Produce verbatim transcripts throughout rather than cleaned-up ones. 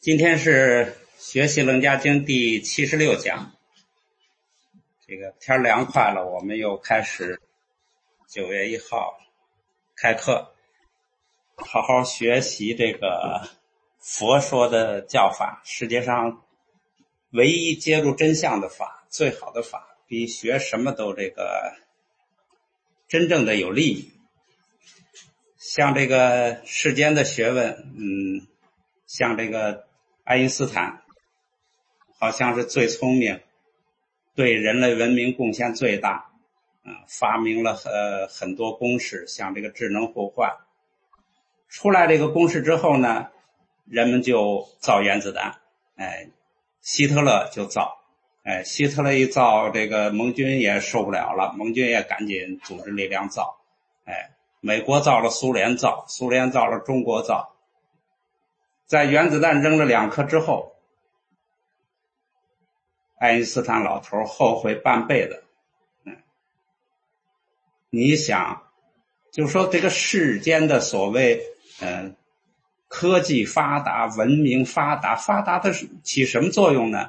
今天是学习楞伽经第七十六讲，这个天凉快了，我们又开始九月一号开课，好好学习这个佛说的教法，世界上唯一揭露真相的法，最好的法，比学什么都这个真正的有利益。像这个世间的学问，嗯，像这个爱因斯坦好像是最聪明，对人类文明贡献最大，嗯，发明了呃很多公式，像这个智能互换。出来这个公式之后呢，人们就造原子弹，哎，希特勒就造，哎，希特勒一造，这个盟军也受不了了，盟军也赶紧组织力量造，哎，美国造了，苏联造，苏联造了，中国造。在原子弹扔了两颗之后，爱因斯坦老头后悔半辈子。嗯，你想，就说这个世间的所谓嗯科技发达，文明发达，发达的起什么作用呢？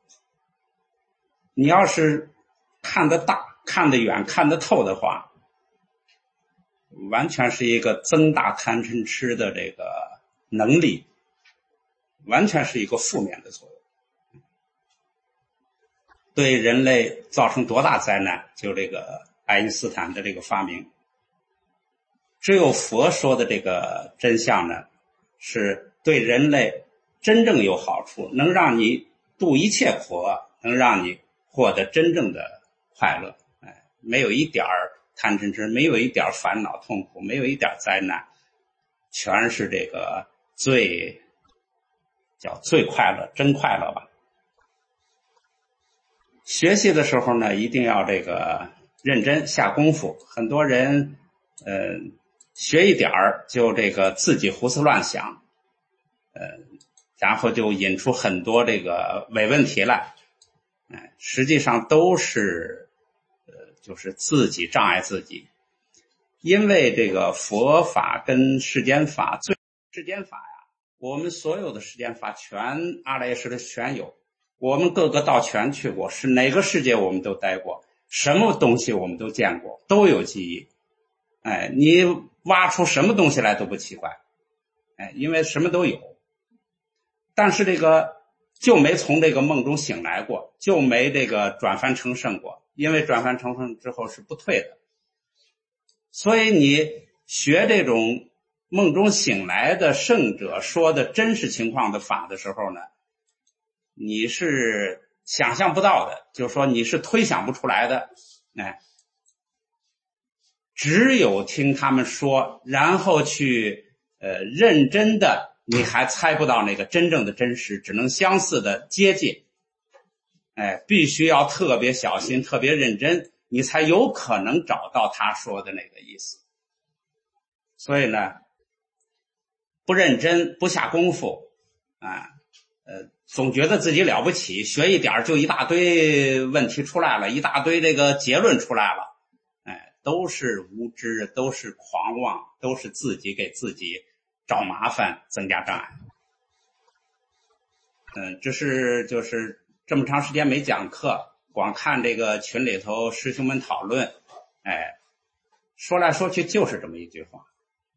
你要是看得大，看得远，看得透的话，完全是一个增大贪嗔痴的这个能力，完全是一个负面的作用，对人类造成多大灾难，就这个爱因斯坦的这个发明。只有佛说的这个真相呢，是对人类真正有好处，能让你度一切苦厄，能让你获得真正的快乐，哎，没有一点贪嗔痴，没有一点烦恼痛苦，没有一点灾难，全是这个最叫最快乐，真快乐吧。学习的时候呢，一定要这个认真下功夫。很多人呃学一点儿就这个自己胡思乱想，呃然后就引出很多这个伪问题来，哎，实际上都是呃就是自己障碍自己。因为这个佛法跟世间法，最世间法呀，我们所有的世间法全阿赖耶识的全有，我们各个道全去过，是哪个世界我们都待过，什么东西我们都见过，都有记忆。哎，你挖出什么东西来都不奇怪，哎，因为什么都有。但是这个就没从这个梦中醒来过，就没这个转凡成圣过，因为转凡成圣之后是不退的。所以你学这种梦中醒来的圣者说的真实情况的法的时候呢，你是想象不到的，就是说你是推想不出来的，哎，只有听他们说，然后去呃认真的，你还猜不到那个真正的真实，只能相似的接近，哎，必须要特别小心，特别认真，你才有可能找到他说的那个意思。所以呢，不认真，不下功夫啊，呃，总觉得自己了不起，学一点就一大堆问题出来了，一大堆这个结论出来了，哎，都是无知，都是狂妄，都是自己给自己找麻烦，增加障碍。嗯，这是就是这么长时间没讲课，光看这个群里头师兄们讨论，哎，说来说去就是这么一句话。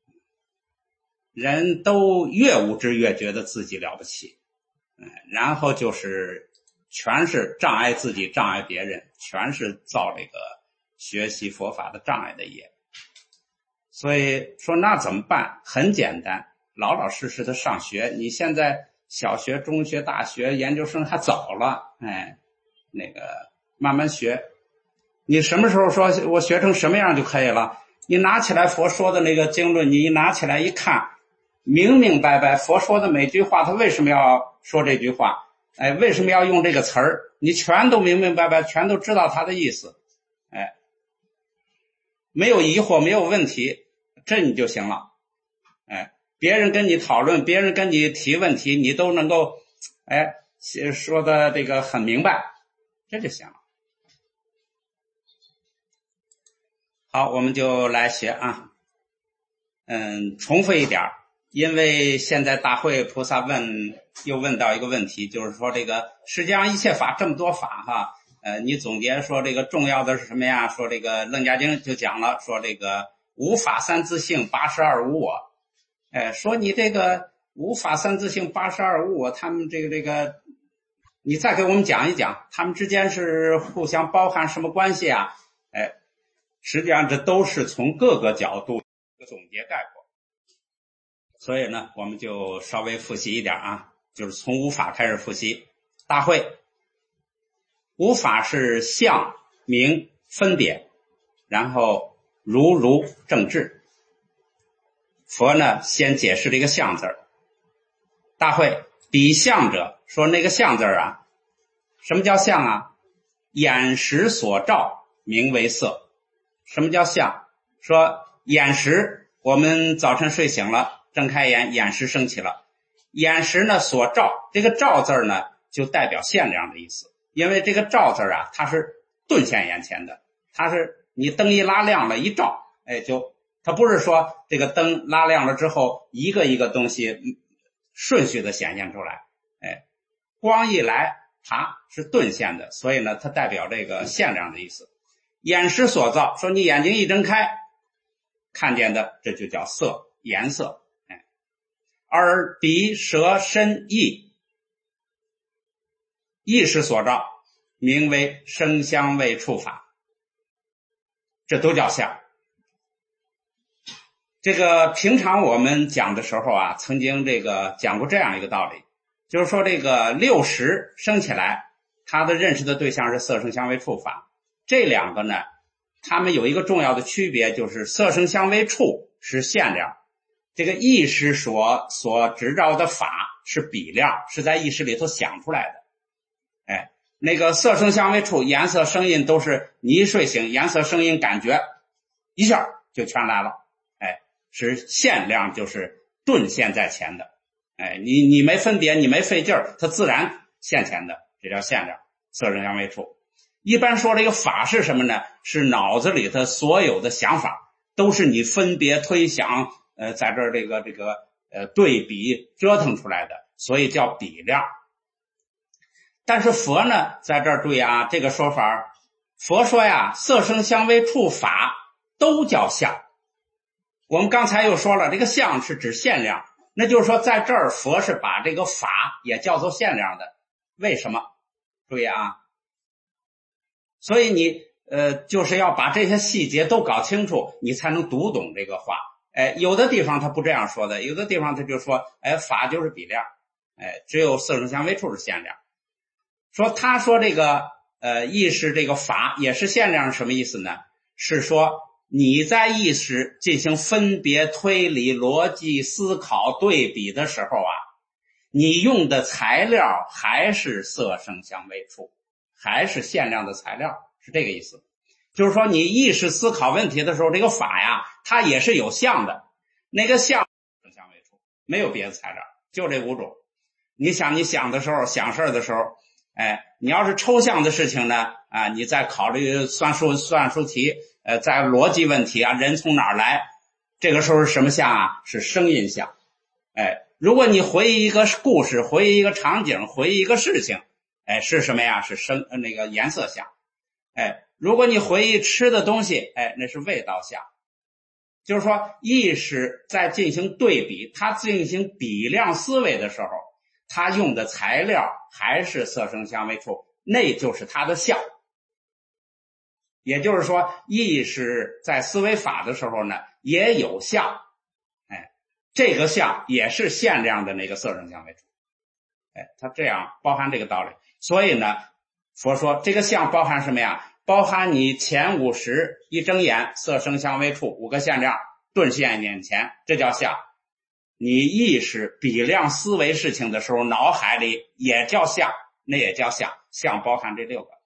人都越无知越觉得自己了不起，嗯，然后就是全是障碍自己，障碍别人，全是造这个学习佛法的障碍的业。所以说那怎么办？很简单，老老实实的上学。你现在小学、中学、大学、研究生还早了，哎，那个慢慢学。你什么时候说我学成什么样就可以了？你拿起来佛说的那个经论，你一拿起来一看，明明白白佛说的每句话，他为什么要说这句话，哎，为什么要用这个词儿，你全都明明白白，全都知道他的意思，哎，没有疑惑，没有问题，这你就行了。哎，别人跟你讨论，别人跟你提问题，你都能够哎说的这个很明白，这就行了。好，我们就来学啊。嗯，重复一点， 因为现在大会菩萨问又问到一个问题，就是说这个实际上一切法这么多法哈，呃，你总结说这个重要的是什么呀？说这个楞伽经就讲了，说这个无法三自性，八十二无我。哎，说你这个无法三自性，八十二无我，他们这个这个，你再给我们讲一讲，他们之间是互相包含什么关系啊？哎，实际上这都是从各个角度总结概括。所以呢，我们就稍微复习一点啊，就是从无法开始复习。大会，无法是相、名、分别，然后如如正治。佛呢，先解释这个相字儿。大会，比相者，说那个相字儿啊，什么叫相啊？眼识所照，名为色。什么叫相？说眼识，我们早晨睡醒了，睁开眼，眼识升起了。眼识呢所照，这个照字呢就代表限量的意思。因为这个照字啊，它是顿现眼前的，它是你灯一拉亮了，一照，哎，就它不是说这个灯拉亮了之后一个一个东西顺序的显现出来，哎，光一来它是顿现的，所以呢它代表这个限量的意思。眼识所造，说你眼睛一睁开看见的，这就叫色，颜色。哎，耳鼻舌身意，意识所照，名为声香味触法，这都叫相。这个平常我们讲的时候啊，曾经这个讲过这样一个道理，就是说这个六识升起来，它的认识的对象是色声香味触法。这两个呢，它们有一个重要的区别，就是色声香味触是限量，这个意识所所执照的法是比量，是在意识里头想出来的。哎，那个色声香味触，颜色声音都是你一睡醒，颜色声音感觉一下就全来了。哎，是限量，就是顿现在前的。哎，你你没分别，你没费劲儿，它自然现前的，这叫限量，色声香味触。一般说这个法是什么呢？是脑子里头所有的想法都是你分别推想，呃，在这儿这个这个呃对比折腾出来的，所以叫比量。但是佛呢，在这儿注意啊，这个说法，佛说呀，色声香味触法都叫相。我们刚才又说了，这个相是指限量，那就是说在这儿佛是把这个法也叫做限量的。为什么？注意啊，所以你呃就是要把这些细节都搞清楚，你才能读懂这个话。哎，有的地方他不这样说的，有的地方他就说，哎，法就是比量，哎，只有色声香味触是限量。说他说这个呃意识这个法也是限量，什么意思呢？是说你在意识进行分别推理逻辑思考对比的时候啊，你用的材料还是色声香味触，还是限量的材料，是这个意思。就是说你意识思考问题的时候，这个法呀它也是有相的，那个相声香味触没有别的材料，就这五种。你想你想的时候，想事的时候，哎，你要是抽象的事情呢，啊，你再考虑算术算术题，呃，在逻辑问题啊，人从哪儿来，这个时候是什么相啊？是声音相。哎，如果你回忆一个故事，回忆一个场景，回忆一个事情，哎，是什么呀？是声那个颜色相。哎，如果你回忆吃的东西，哎，那是味道相。就是说，意识在进行对比，它进行比量思维的时候，它用的材料还是色声香味触，那就是它的相。也就是说，意识在思维法的时候呢，也有相，哎，这个相也是限量的那个色声香味触，哎，它这样包含这个道理。所以呢，佛说这个相包含什么呀？包含你前五识一睁眼，色声香味触五个限量顿现眼前，这叫相。你意识比量思维事情的时候，脑海里也叫相，那也叫相，相包含这六个。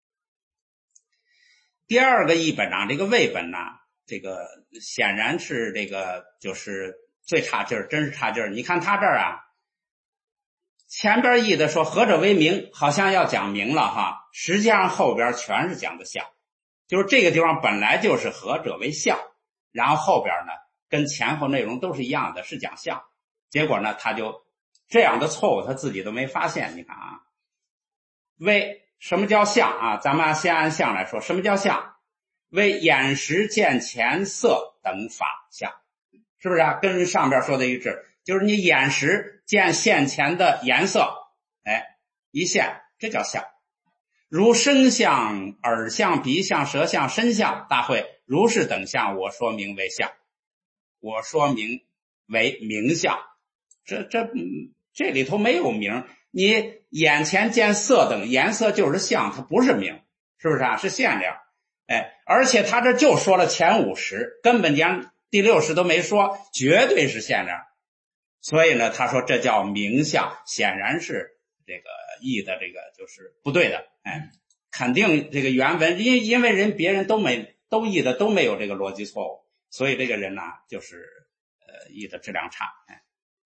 第二个译本啊，这个魏本呢、啊，这个显然是这个就是最差劲儿，真是差劲儿。你看他这儿啊，前边译的说何者为名，好像要讲名了哈，实际上后边全是讲的相，就是这个地方本来就是何者为相，然后后边呢跟前后内容都是一样的，是讲相。 结果呢，他就这样的错误他自己都没发现。你看啊，为什么叫相啊？咱们先按相来说，什么叫相？为眼识见前色等法相，是不是啊？跟上边说的一致，就是你眼识见现前的颜色，哎，一现，这叫相。如声相、耳相、鼻相、舌相、身相，大会如是等相，我说明为相，我说明为名相。这这这里头没有名，你眼前见色等颜色就是相，它不是名，是不是啊？是现量。哎，而且他这就说了前五十，根本连第六十都没说，绝对是现量。所以呢，他说这叫名相，显然是这个译的这个就是不对的。哎，肯定这个原文，因因为人别人都没都译的都没有这个逻辑错误，所以这个人呢就是呃译的质量差。哎，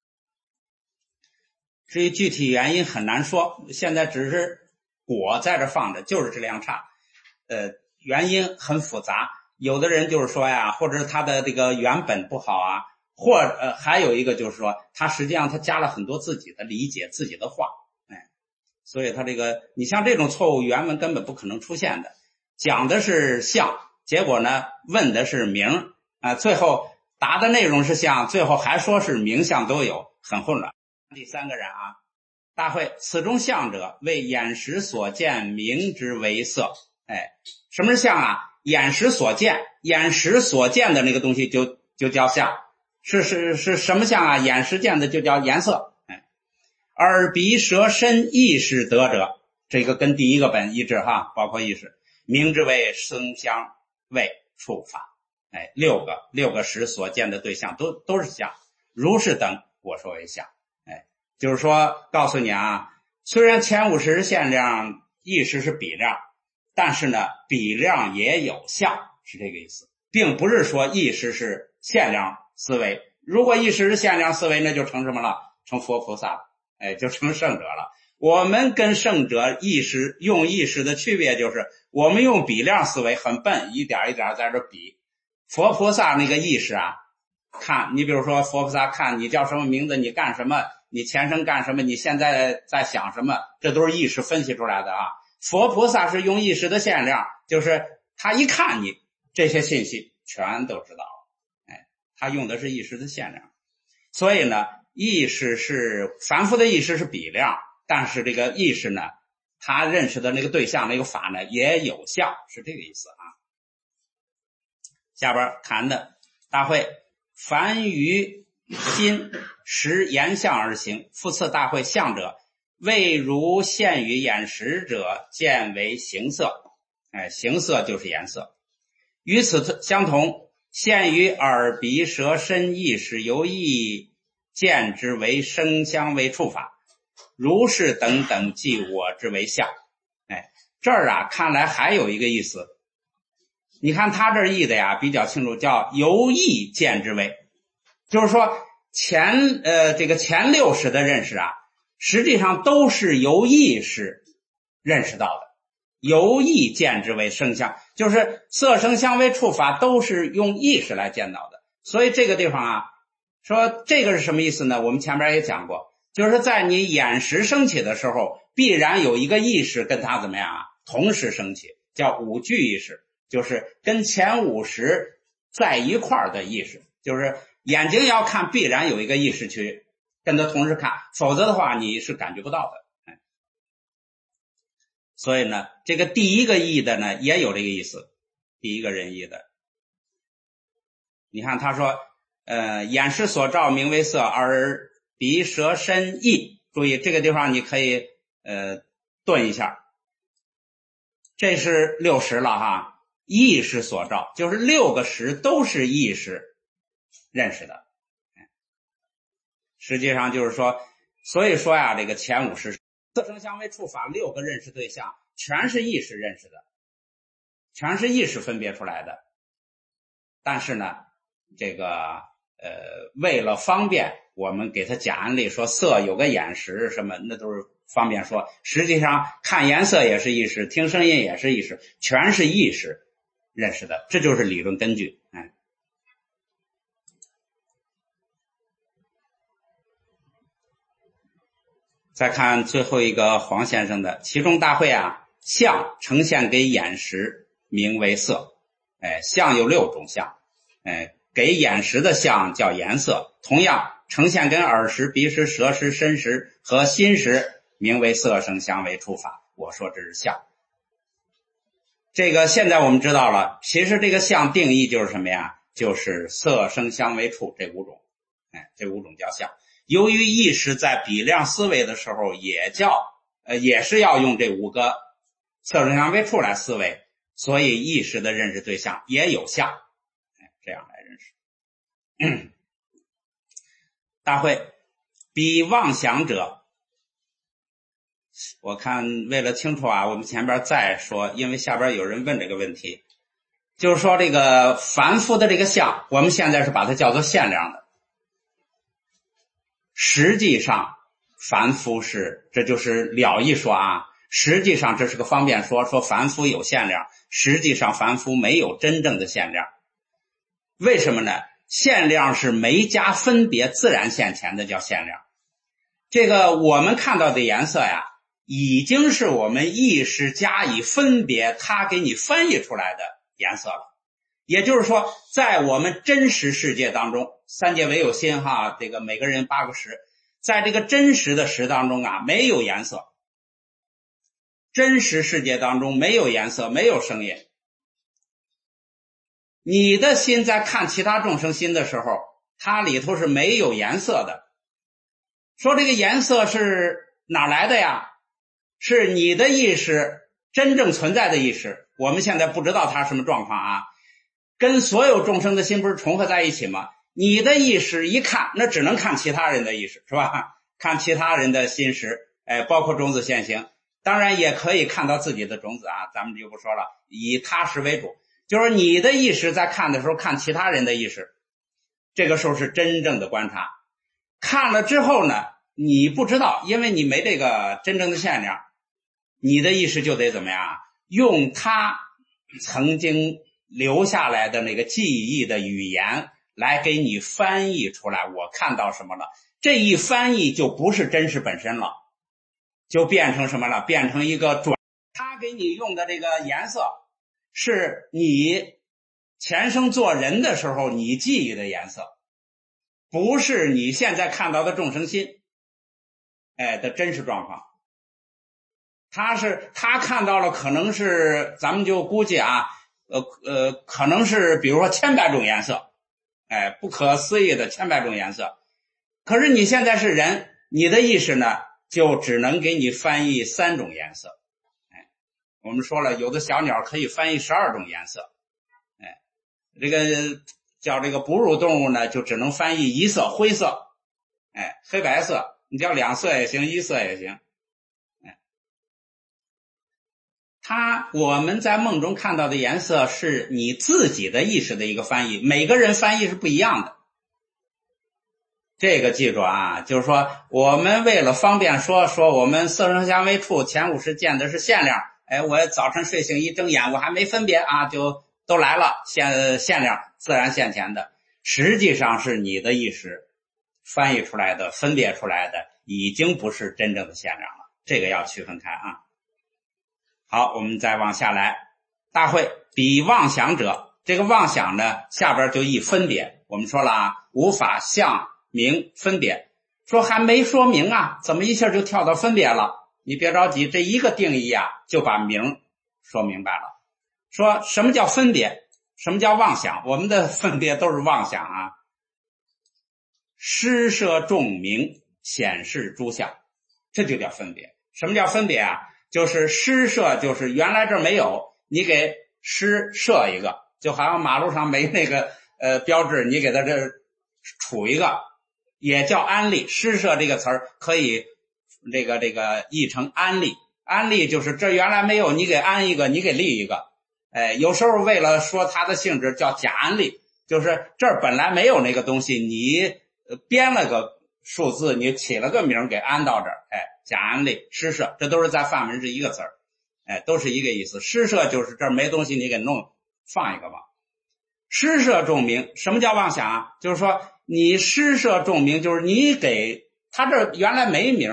至于具体原因很难说，现在只是果在这放着，就是质量差。呃。原因很复杂，有的人就是说呀，或者是他的这个原本不好啊，或呃还有一个就是说他实际上他加了很多自己的理解自己的话，哎，所以他这个你像这种错误原文根本不可能出现的，讲的是相，结果呢问的是名啊、呃，最后答的内容是相，最后还说是名相都有，很混乱。第三个人啊，大会此中相者为眼识所见名之为色。哎，什么是相啊？眼识所见，眼识所见的那个东西就就叫相，是是是什么相啊？眼识见的就叫颜色。哎，耳鼻舌身意识得者，这个跟第一个本一致哈，包括意识，名之为声香味触法。哎，六个六个识所见的对象都都是相，如是等我说为相。哎，就是说告诉你啊，虽然前五十是现量，意识是比量。但是呢，比量也有相，是这个意思，并不是说意识是现量思维。如果意识是现量思维，那就成什么了？成佛菩萨了，哎，就成圣者了。我们跟圣者意识用意识的区别就是，我们用比量思维很笨，一点一点在这比。佛菩萨那个意识啊，看你比如说佛菩萨看你叫什么名字，你干什么，你前生干什么，你现在在想什么，这都是意识分析出来的啊。佛菩萨是用意识的限量，就是他一看你这些信息全都知道了，哎，他用的是意识的限量。所以呢，意识是凡夫的意识是比量，但是这个意识呢，他认识的那个对象那个法呢也有相，是这个意思啊。下边谈的大会，凡于心识言相而行，复次大会相者，未如现于眼识者，见为形色。哎，形色就是颜色。与此相同，现于耳鼻舌身意识，由意见之为声香味触法，如是等等，即我之为相。哎，这儿啊，看来还有一个意思。你看他这儿译的呀，比较清楚，叫由意见之为，就是说前呃这个前六识的认识啊。实际上都是由意识认识到的，由意见之为声相，就是色声香味触法都是用意识来见到的。所以这个地方啊，说这个是什么意思呢？我们前面也讲过，就是在你眼识升起的时候，必然有一个意识跟它怎么样啊，同时升起，叫五具意识，就是跟前五识在一块儿的意识，就是眼睛要看，必然有一个意识去跟他同时看，否则的话你是感觉不到的。哎，所以呢，这个第一个译的呢也有这个意思，第一个人译的。你看他说，呃，眼识所照名为色，耳鼻舌身意。注意这个地方你可以呃顿一下，这是六识了哈，意识所照，就是六个识都是意识认识的。实际上就是说，所以说呀，这个前五识色声香味触法六个认识对象全是意识认识的，全是意识分别出来的。但是呢，这个呃，为了方便，我们给他假案例说色有个眼识什么，那都是方便说。实际上看颜色也是意识，听声音也是意识，全是意识认识的，这就是理论根据。哎。 再看最后一个黄先生的，其中大会啊，相呈现给眼识名为色。哎，相有六种相，哎，给眼识的相叫颜色，同样呈现跟耳识、鼻识、舌识、身识和心识名为色声香味触法。我说这是相。这个现在我们知道了，其实这个相定义就是什么呀？就是色声香味触这五种，哎，这五种叫相。由于意识在比量思维的时候也叫呃也是要用这五个色声香味触来思维，所以意识的认识对象也有相，哎，这样来认识。嗯、大会比妄想者，我看为了清楚啊，我们前边再说，因为下边有人问这个问题，就是说这个凡夫的这个相，我们现在是把它叫做限量的。实际上凡夫是，这就是了一说啊，实际上这是个方便说，说凡夫有限量，实际上凡夫没有真正的限量。为什么呢？限量是没加分别自然现前的叫限量。这个我们看到的颜色呀，已经是我们意识加以分别，它给你翻译出来的颜色了。也就是说，在我们真实世界当中，三界唯有心哈，这个每个人八个识，在这个真实的识当中啊，没有颜色。真实世界当中没有颜色，没有声音。你的心在看其他众生心的时候，它里头是没有颜色的。说这个颜色是哪来的呀？是你的意识真正存在的意识，我们现在不知道它什么状况啊，跟所有众生的心不是重合在一起吗？你的意识一看，那只能看其他人的意识，是吧？看其他人的心识，哎，包括种子现行，当然也可以看到自己的种子啊，咱们就不说了，以他识为主。就是你的意识在看的时候看其他人的意识，这个时候是真正的观察。看了之后呢，你不知道，因为你没这个真正的限量，你的意识就得怎么样？用他曾经留下来的那个记忆的语言来给你翻译出来，我看到什么了，这一翻译就不是真实本身了，就变成什么了？变成一个转，他给你用的这个颜色是你前生做人的时候你记忆的颜色，不是你现在看到的众生心哎的真实状况。他是他看到了，可能是咱们就估计啊，呃呃，可能是比如说千百种颜色，哎，不可思议的千百种颜色。可是你现在是人，你的意识呢，就只能给你翻译三种颜色。哎，我们说了，有的小鸟可以翻译十二种颜色。哎，这个叫这个哺乳动物呢，就只能翻译一色、灰色，哎，黑白色，你叫两色也行，一色也行。它我们在梦中看到的颜色是你自己的意识的一个翻译，每个人翻译是不一样的。这个记住啊，就是说我们为了方便说说我们色声香味触前五识见的是限量，哎，我早晨睡醒一睁眼我还没分别啊，就都来了，限限量自然现前的，实际上是你的意识翻译出来的，分别出来的，已经不是真正的限量了，这个要区分开啊。好，我们再往下来，大会比妄想者，这个妄想呢，下边就一分别，我们说了啊，无法相名分别，说还没说明啊，怎么一下就跳到分别了？你别着急，这一个定义啊，就把名说明白了。说什么叫分别，什么叫妄想？我们的分别都是妄想啊。施设众名，显示诸相，这就叫分别。什么叫分别啊？就是施设，就是原来这没有，你给施设一个，就好像马路上没那个呃标志，你给它这杵一个，也叫安立。施设这个词儿可以这个这个译成安立，安立就是这原来没有，你给安一个，你给立一个。哎，有时候为了说它的性质叫假安立，就是这儿本来没有那个东西，你编了个数字，你起了个名给安到这儿，哎，假安立施设，这都是在梵文是一个词儿，哎，都是一个意思。施设就是这儿没东西，你给弄放一个吧。施设众名，什么叫妄想啊？就是说你施设众名，就是你给他这原来没名，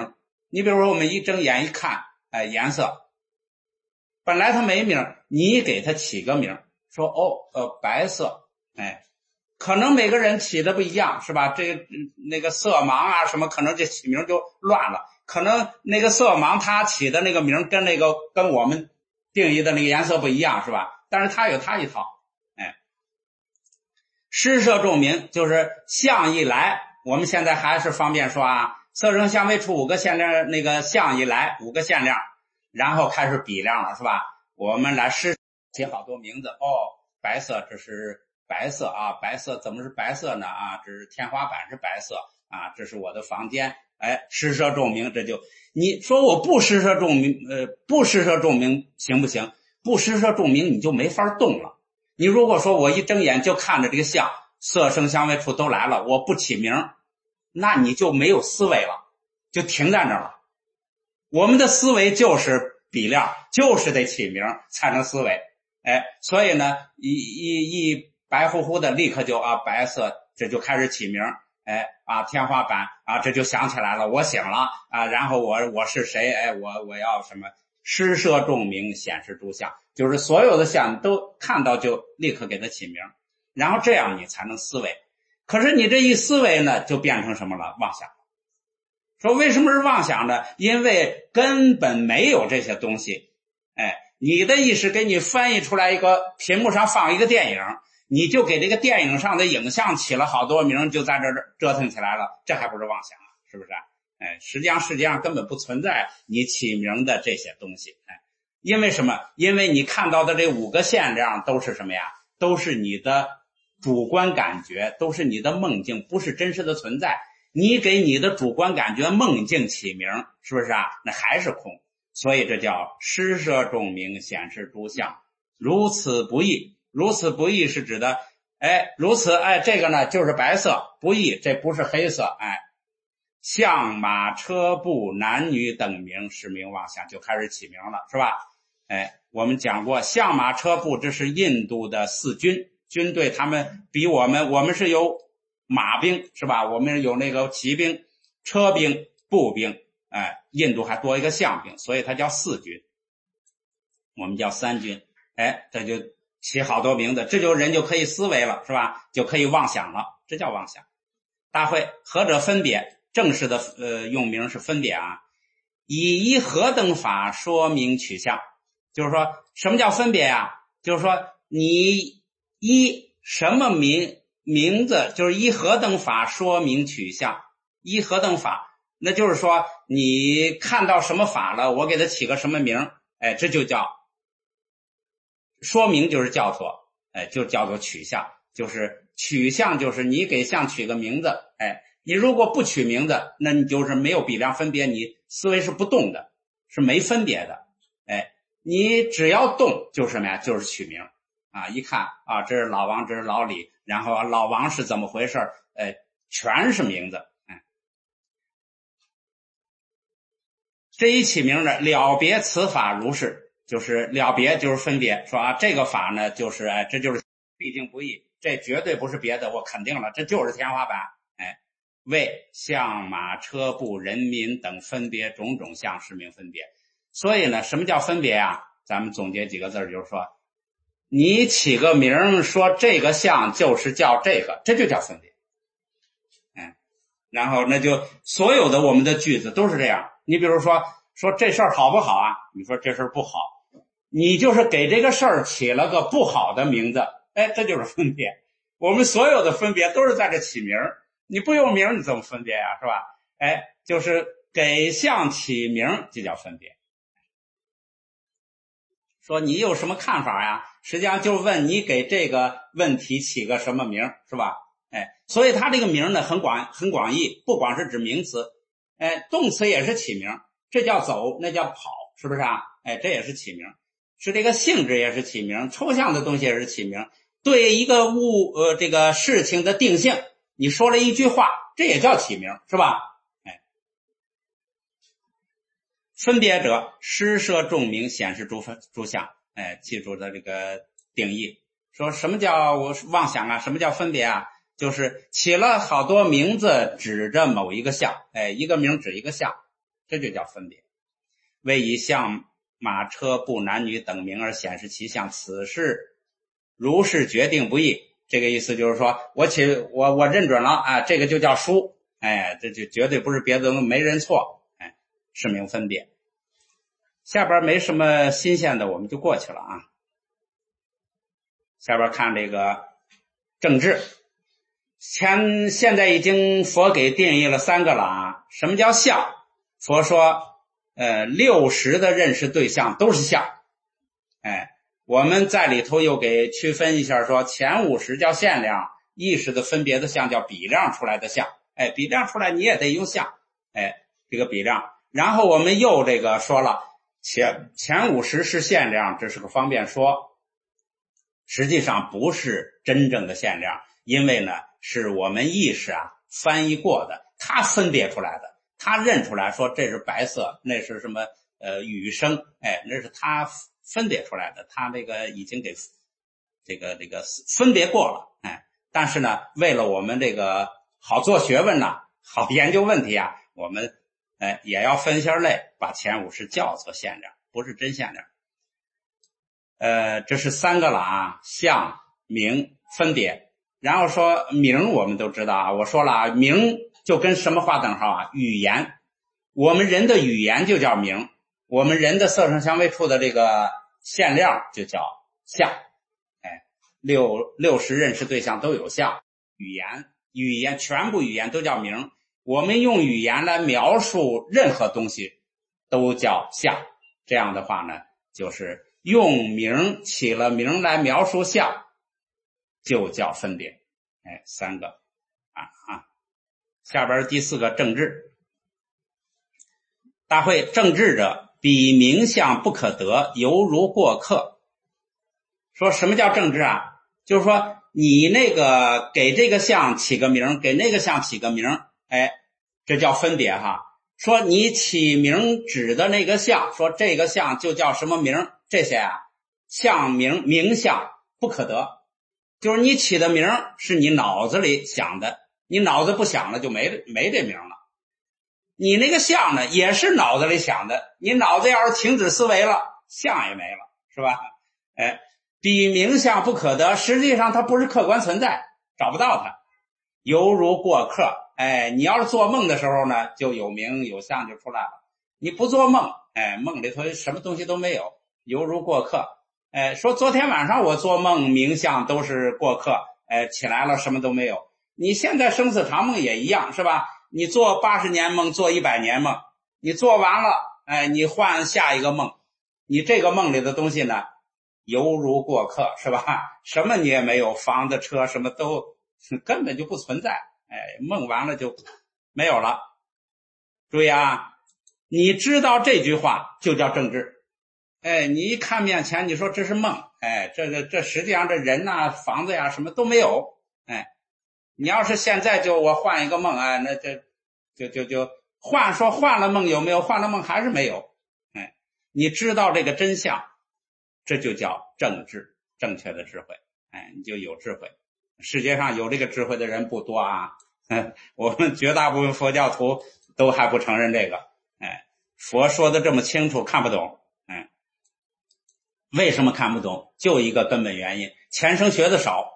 你比如说我们一睁眼一看，哎，颜色本来它没名，你给它起个名，说哦呃白色，哎，可能每个人起的不一样，是吧？这那个色盲啊什么，可能这起名就乱了。可能那个色盲他起的那个名跟那个跟我们定义的那个颜色不一样，是吧？但是他有他一套。哎，施设众名就是相一来，我们现在还是方便说啊，色声香味触五个限量，那个相一来五个限量，然后开始比量了，是吧？我们来施起好多名字。哦，白色这是白色啊，白色怎么是白色呢？啊，这是天花板是白色啊，这是我的房间。哎，施设众名，这就你说我不施设众名，呃，不施设众名行不行？不施设众名你就没法动了。你如果说我一睁眼就看着这个相，色声香味触都来了，我不起名，那你就没有思维了，就停在那儿了。我们的思维就是比量，就是得起名才能思维。哎，所以呢，一一一白乎乎的，立刻就啊白色，这就开始起名。哎啊，天花板啊，这就想起来了，我醒了啊，然后我我是谁？哎，我我要什么？施设众名，显示诸相，就是所有的相都看到就立刻给它起名，然后这样你才能思维。可是你这一思维呢，就变成什么了？妄想。说为什么是妄想呢？因为根本没有这些东西。哎，你的意识给你翻译出来一个屏幕上放一个电影，你就给这个电影上的影像起了好多名，就在这折腾起来了，这还不是妄想啊？是不是啊？哎，实际上世界上根本不存在你起名的这些东西。哎，因为什么？因为你看到的这五个限量都是什么呀？都是你的主观感觉，都是你的梦境，不是真实的存在。你给你的主观感觉梦境起名，是不是啊？那还是空。所以这叫施设众名，显示诸相，如此不异。如此不异是指的，哎，如此，哎，这个呢就是白色，不异，这不是黑色，哎，相马车步男女等名，是名妄想，就开始起名了，是吧？哎，我们讲过，相马车步，这是印度的四军军队，他们比我们，我们是有马兵，是吧？我们有那个骑兵、车兵、步兵，哎，印度还多一个象兵，所以它叫四军，我们叫三军。哎，这就起好多名字，这就人就可以思维了，是吧？就可以妄想了，这叫妄想。大会何者分别？正式的呃用名是分别啊，以一何等法说明取向，就是说什么叫分别呀、啊？就是说你依什么名名字，就是依何等法说明取向。依何等法，那就是说你看到什么法了，我给它起个什么名，哎，这就叫说明，就是叫做哎，就叫做取向，就是取向，就是你给相取个名字，哎，你如果不取名字，那你就是没有比量分别，你思维是不动的，是没分别的。哎，你只要动就是什么呀？就是取名啊！一看啊，这是老王，这是老李，然后老王是怎么回事？哎，全是名字。哎，这一起名的了别此法如是，就是了别，就是分别，说啊，这个法呢，就是哎，这就是毕竟不异，这绝对不是别的，我肯定了，这就是天花板。哎，为相马车步人民等分别种种相是名分别。所以呢，什么叫分别啊？咱们总结几个字，就是说你起个名说这个相就是叫这个，这就叫分别。哎，然后那就所有的我们的句子都是这样。你比如说说这事儿好不好啊？你说这事儿不好，你就是给这个事儿起了个不好的名字，哎，这就是分别。我们所有的分别都是在这起名，你不用名你怎么分别呀、啊？是吧？哎，就是给相起名就叫分别。说你有什么看法呀？实际上就问你给这个问题起个什么名，是吧？哎，所以它这个名呢很广很广义，不光是指名词，哎，动词也是起名，这叫走，那叫跑，是不是啊？哎，这也是起名，是这个性质也是起名，抽象的东西也是起名，对一个物呃这个事情的定性，你说了一句话，这也叫起名，是吧？哎，分别者，施设众名，显示诸诸相。哎，记住的这个定义。说什么叫妄想啊？什么叫分别啊？就是起了好多名字指着某一个相，哎，一个名指一个相， 这就叫分别。为以象马车布男女等名而显示其相，此事如是决定不易。这个意思就是说，我起我我认准了啊，这个就叫书，哎，这就绝对不是别的，没人错，哎，是名分别。下边没什么新鲜的，我们就过去了啊。下边看这个正治，前现在已经佛给定义了三个了啊。什么叫相？佛说，呃，六识的认识对象都是相，哎，我们在里头又给区分一下，说前五识叫现量，意识的分别的相叫比量出来的相，哎，比量出来你也得用相，哎，这个比量。然后我们又这个说了，前前五识是现量，这是个方便说，实际上不是真正的现量，因为呢是我们意识啊翻译过的，它分别出来的，它认出来说这是白色，那是什么呃雨声，哎，那是它分别出来的，它这个已经给这个这个分别过了，哎，但是呢为了我们这个好做学问呢，好研究问题啊，我们哎也要分一下类，把前五识叫做现量，不是真现量。呃，这是三个了啊，相、名、分别。然后说名，我们都知道啊，我说了啊，名就跟什么划等号啊？语言。我们人的语言就叫名，我们人的色声香味触的这个现量就叫相。哎，六六识认识对象都有相，语言，语言全部语言都叫名。我们用语言来描述任何东西都叫相。这样的话呢，就是用名起了名来描述相，就叫分别。哎，三个啊啊。下边第四个正治。大会正治者，彼名相不可得，犹如过客。说什么叫正治啊？就是说你那个给这个相起个名，给那个相起个名，哎，这叫分别哈。说你起名指的那个相，说这个相就叫什么名，这些啊相名名相不可得，就是你起的名是你脑子里想的，你脑子不想了就没没这名了。你那个相呢也是脑子里想的，你脑子要是停止思维了，相也没了，是吧？哎，彼名相不可得，实际上它不是客观存在，找不到它，犹如过客。哎，你要是做梦的时候呢，就有名有相就出来了。你不做梦，哎，梦里头什么东西都没有，犹如过客。哎，说昨天晚上我做梦名相都是过客，哎，起来了什么都没有。你现在生死长梦也一样，是吧？你做八十年梦，做一百年梦，你做完了，哎，你换下一个梦，你这个梦里的东西呢，犹如过客，是吧？什么你也没有，房子车什么都根本就不存在，哎，梦完了就没有了。注意啊，你知道这句话就叫正治。哎，你一看面前，你说这是梦，哎，这个这实际上这人呐、房子呀什么都没有，哎。你要是现在就我换一个梦，哎，那这就就就换说换了梦有没有？换了梦还是没有。哎，你知道这个真相，这就叫正智，正确的智慧。哎，你就有智慧。世界上有这个智慧的人不多啊，我们绝大部分佛教徒都还不承认这个。哎，佛说的这么清楚，看不懂。哎，为什么看不懂？就一个根本原因，前生学的少。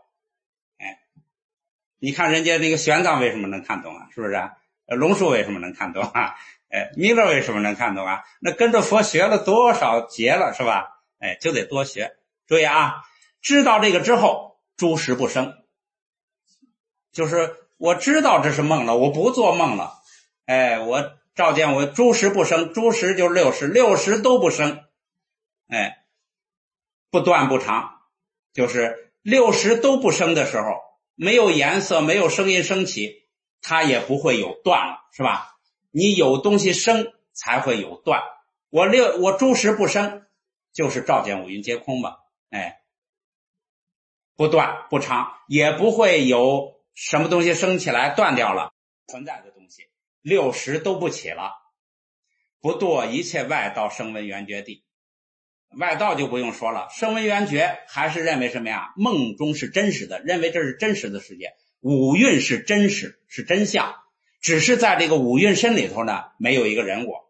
你看人家那个玄奘为什么能看懂啊？是不是啊？龙树为什么能看懂啊？哎，弥勒为什么能看懂啊？那跟着佛学了多少劫了，是吧？哎，就得多学。注意啊，知道这个之后，诸识不生。就是我知道这是梦了，我不做梦了。哎，我照见我诸识不生，诸识就是六识，六识都不生。哎，不断不长，就是六识都不生的时候。没有颜色，没有声音升起，它也不会有断了，是吧？你有东西生才会有断。我六我诸识不生，就是照见五蕴皆空嘛。哎，不断不长，也不会有什么东西升起来断掉了存在的东西，六识都不起了。不堕一切外道声闻缘觉地。外道就不用说了，声闻缘觉还是认为什么呀？梦中是真实的，认为这是真实的世界，五蕴是真实，是真相，只是在这个五蕴身里头呢，没有一个人我。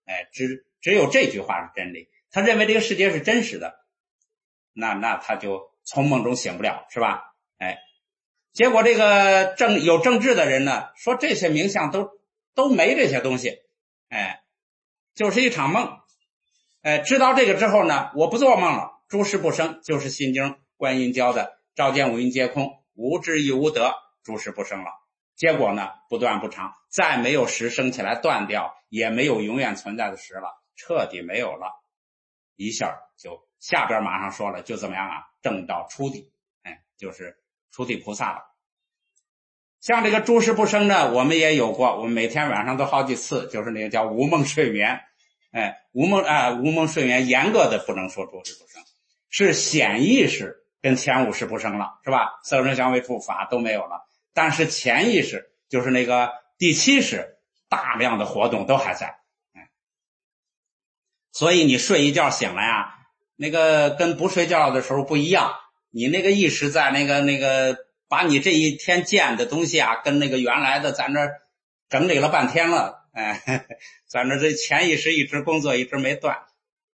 哎，只只有这句话是真理。他认为这个世界是真实的，那那他就从梦中醒不了，是吧？哎，结果这个政有政治的人呢，说这些冥象都都没这些东西，哎，就是一场梦。哎，知道这个之后呢，我不做梦了，诸事不生，就是心经观音教的照见五蕴皆空，无智亦无得，诸事不生了。结果呢，不断不长，再没有时升起来断掉，也没有永远存在的时了，彻底没有了，一下就下边马上说了，就怎么样啊？正道出地，哎，就是出地菩萨了。像这个诸事不生呢，我们也有过，我们每天晚上都好几次，就是那个叫无梦睡眠。哎，无梦啊，无梦睡眠严格的不能说诸事不生，是显意识跟前五识不生了，是吧？色声香味触法都没有了，但是潜意识就是那个第七识大量的活动都还在。哎，所以你睡一觉醒来啊，那个跟不睡觉的时候不一样，你那个意识在那个那个把你这一天见的东西啊，跟那个原来的在那儿整理了半天了。哎，咱这这潜意识一直工作，一直没断。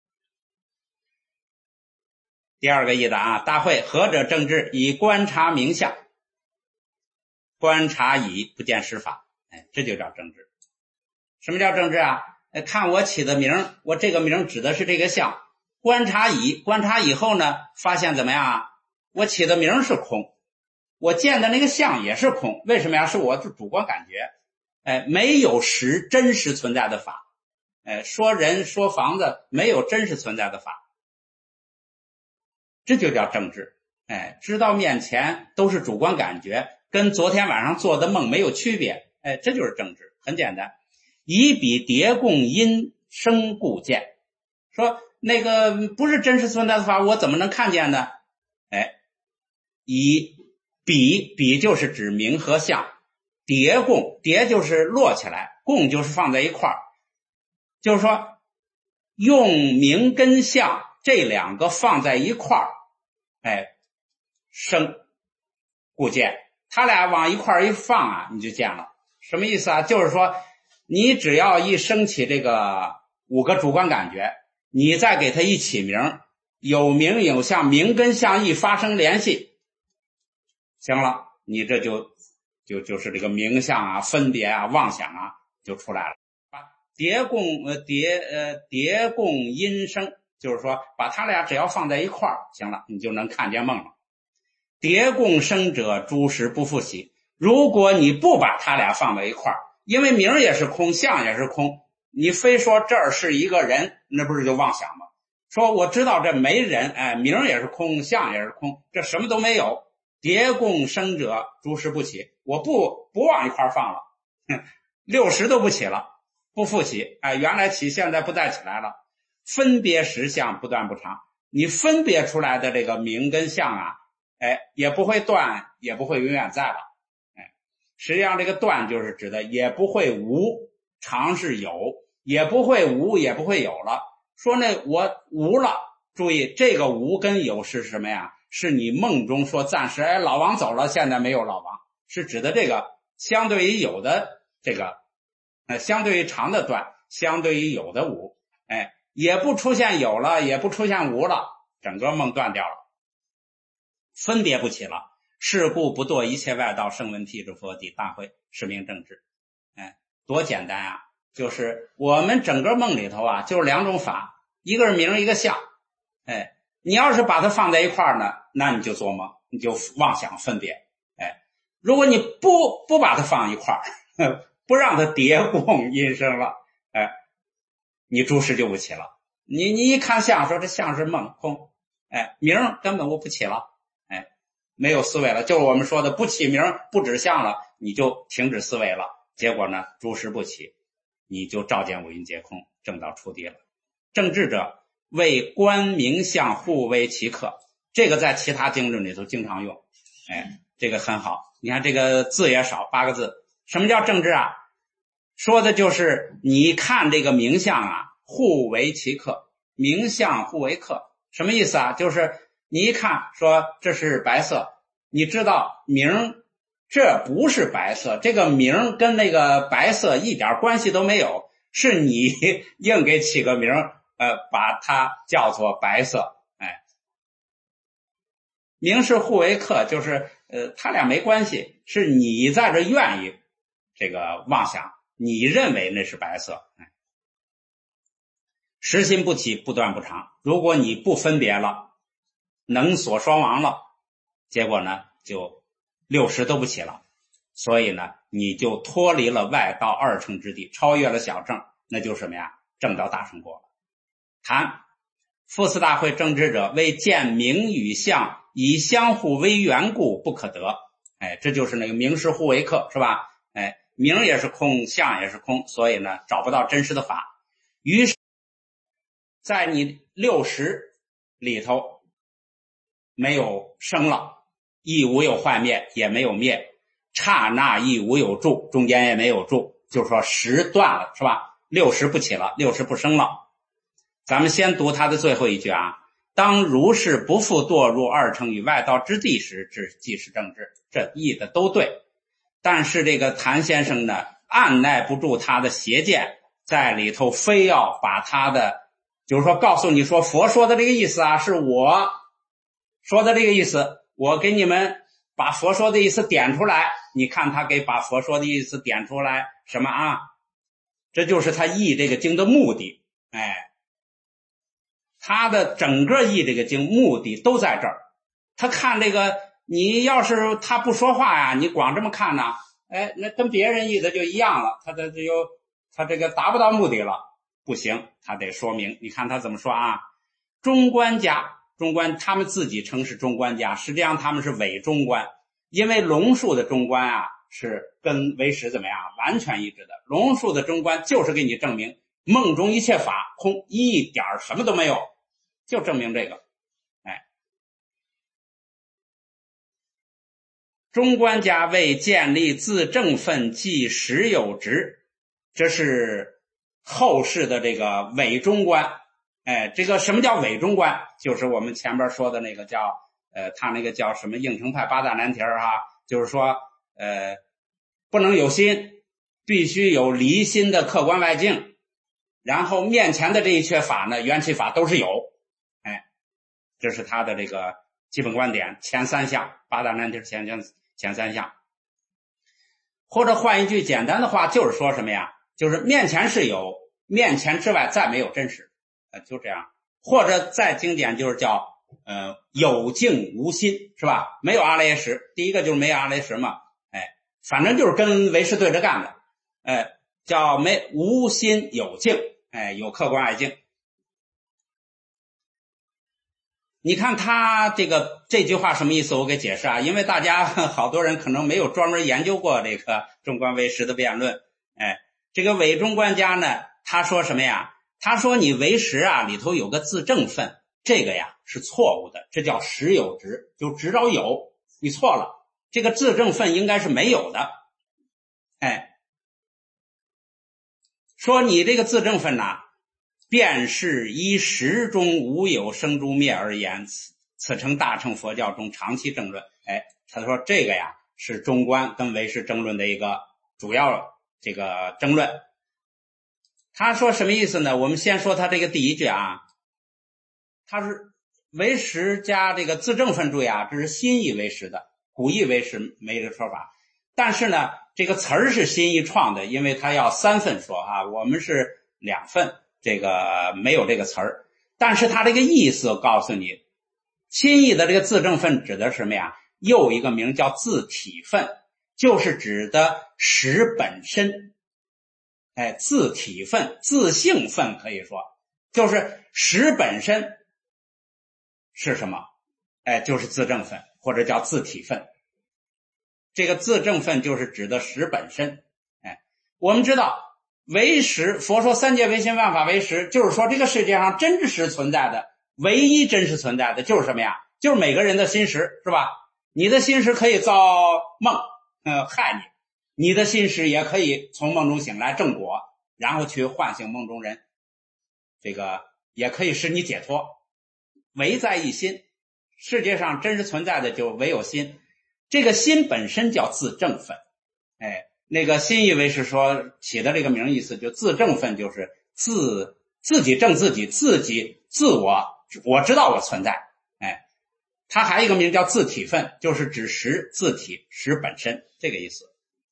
第二个意思啊，大会何者正智？以观察冥象，观察以不见实法，哎，这就叫正智。什么叫正智啊？看我起的名，我这个名指的是这个象，观察以观察以后呢，发现怎么样啊？我起的名是空，我见的那个象也是空，为什么呀？是我的主观感觉。哎，没有实真实存在的法，哎，说人说房子没有真实存在的法，这就叫正智。哎，知道面前都是主观感觉，跟昨天晚上做的梦没有区别，哎，这就是正智，很简单。以彼蝶共因生故见，说那个不是真实存在的法，我怎么能看见呢？哎，以彼彼就是指名和相。叠共，叠就是摞起来，共就是放在一块儿，就是说用名跟相这两个放在一块儿，哎，生故见，他俩往一块儿一放啊，你就见了。什么意思啊？就是说你只要一升起这个五个主观感觉，你再给它一起名，有名有相，名跟相一发生联系，行了，你这就就就是这个名相啊、分别啊、妄想啊就出来了。叠共呃叠呃叠共因生，就是说把它俩只要放在一块儿，行了，你就能看见梦了。叠共生者，诸事不复起。如果你不把它俩放在一块儿，因为名也是空，相也是空，你非说这儿是一个人，那不是就妄想吗？说我知道这没人，哎，名也是空，相也是空，这什么都没有。叠共生者，诸事不起，我不不往一块放了，六十都不起了，不复起，哎，原来起，现在不再起来了。分别实相不断不长，你分别出来的这个名跟相啊，哎，也不会断，也不会永远在了，哎，实际上这个断就是指的也不会无，常是有，也不会无，也不会有了。说那我无了，注意这个无跟有是什么呀？是你梦中说暂时，哎，老王走了，现在没有老王，是指的这个相对于有的这个，呃，相对于长的断，相对于有的无，哎，也不出现有了，也不出现无了，整个梦断掉了，分别不起了。是故不堕一切外道，声闻辟支佛地大会，是名正智。哎，多简单啊！就是我们整个梦里头啊，就是两种法，一个是名，一个相，哎。你要是把它放在一块儿呢，那你就做梦，你就妄想分别。哎，如果你不不把它放一块儿，不让它叠共因生了，哎，你诸事就不起了。你你一看相，说这相是梦空，哎，名根本我不起了，哎，没有思维了，就是我们说的不起名不指相了，你就停止思维了。结果呢，诸事不起，你就照见五蕴皆空，正道出地了。正智者，为观名相互为其客，这个在其他经论里头经常用，哎，这个很好。你看这个字也少，八个字。什么叫正智啊？说的就是你看这个名相啊，互为其客，名相互为客，什么意思啊？就是你一看说这是白色，你知道名这不是白色，这个名跟那个白色一点关系都没有， 是你硬给起个名呃，把它叫做白色。哎，名是互为客，就是呃，他俩没关系，是你在这愿意这个妄想，你认为那是白色。哎，时心不起，不断不长。如果你不分别了，能所双亡了，结果呢就六识都不起了。所以呢，你就脱离了外道二乘之地，超越了小乘，那就是什么呀？证到大乘果了。谈复次大会正知者，为见名与相以相互为缘故，不可得。哎，这就是那个名实互为客，是吧？哎，名也是空，相也是空，所以呢，找不到真实的法。于是，在你六识里头没有生了，亦无有坏灭，也没有灭，刹那亦无有住，中间也没有住，就是说识断了，是吧？六识不起了，六识不生了。咱们先读他的最后一句啊，当如是不复堕入二乘与外道之地时，至即是正知。这译的都对，但是这个谭先生呢，按耐不住他的邪见，在里头非要把他的，就是说告诉你说佛说的这个意思啊，是我说的这个意思，我给你们把佛说的意思点出来。你看他给把佛说的意思点出来什么啊？这就是他译这个经的目的。哎，他的整个译这个经目的都在这儿。他看这个，你要是他不说话呀，你光这么看呢，哎，那跟别人译的就一样了，他的就他这个达不到目的了，不行，他得说明。你看他怎么说啊？中观家，中观他们自己称是中观家，实际上他们是伪中观，因为龙树的中观啊是跟唯识怎么样完全一致的。龙树的中观就是给你证明梦中一切法空，一点什么都没有，就证明这个。哎，中观家为建立自证分即实有执，这是后世的这个伪中观。哎，这个什么叫伪中观？就是我们前边说的那个叫呃，他那个叫什么应成派八大难题哈，就是说呃，不能有心，必须有离心的客观外境，然后面前的这一切法呢，缘起法都是有。哎，这是他的这个基本观点，前三项，八大难题前前前三项。或者换一句简单的话，就是说什么呀？就是面前是有，面前之外再没有真实，呃，就这样。或者再经典就是叫呃有境无心，是吧？没有阿赖耶识，第一个就是没有阿赖耶识嘛，哎，反正就是跟唯识对着干的，哎，叫没无心有境，哎，有客观外境。你看他这个这句话什么意思？我给解释啊，因为大家好多人可能没有专门研究过这个中观唯识的辩论。哎，这个伪中观家呢，他说什么呀？他说你唯识啊里头有个自证分，这个呀是错误的，这叫实有执，就执着有，你错了，这个自证分应该是没有的。哎，说你这个自证分呐，便是依识中无有生诸灭而言，此此称大乘佛教中长期争论。哎，他说这个呀是中观跟唯识争论的一个主要这个争论。他说什么意思呢？我们先说他这个第一句啊，他是唯识加这个自证分，注意啊，这是新译唯识的，古译唯识没这个说法。但是呢，这个词儿是新译创的，因为他要三份说啊，我们是两份，这个没有这个词儿。但是他这个意思我告诉你，新译的这个自证分指的是什么呀？又一个名叫自体分，就是指的识本身。哎，自体分，自性分，可以说就是识本身是什么？哎，就是自证分，或者叫自体分。这个自证分就是指的识本身。哎，我们知道唯识，佛说三界唯心万法唯识，就是说这个世界上真实存在的唯一真实存在的就是什么呀？就是每个人的心识，是吧？你的心识可以造梦呃，害你，你的心识也可以从梦中醒来正果，然后去唤醒梦中人，这个也可以使你解脱。唯在一心，世界上真实存在的就唯有心，这个心本身叫自证分。哎， 那个新义为是说起的这个名意思就自证分，就是自自己证自己，自己自我我知道我存在。哎，它还有一个名叫自体分，就是指实自体实本身，这个意思。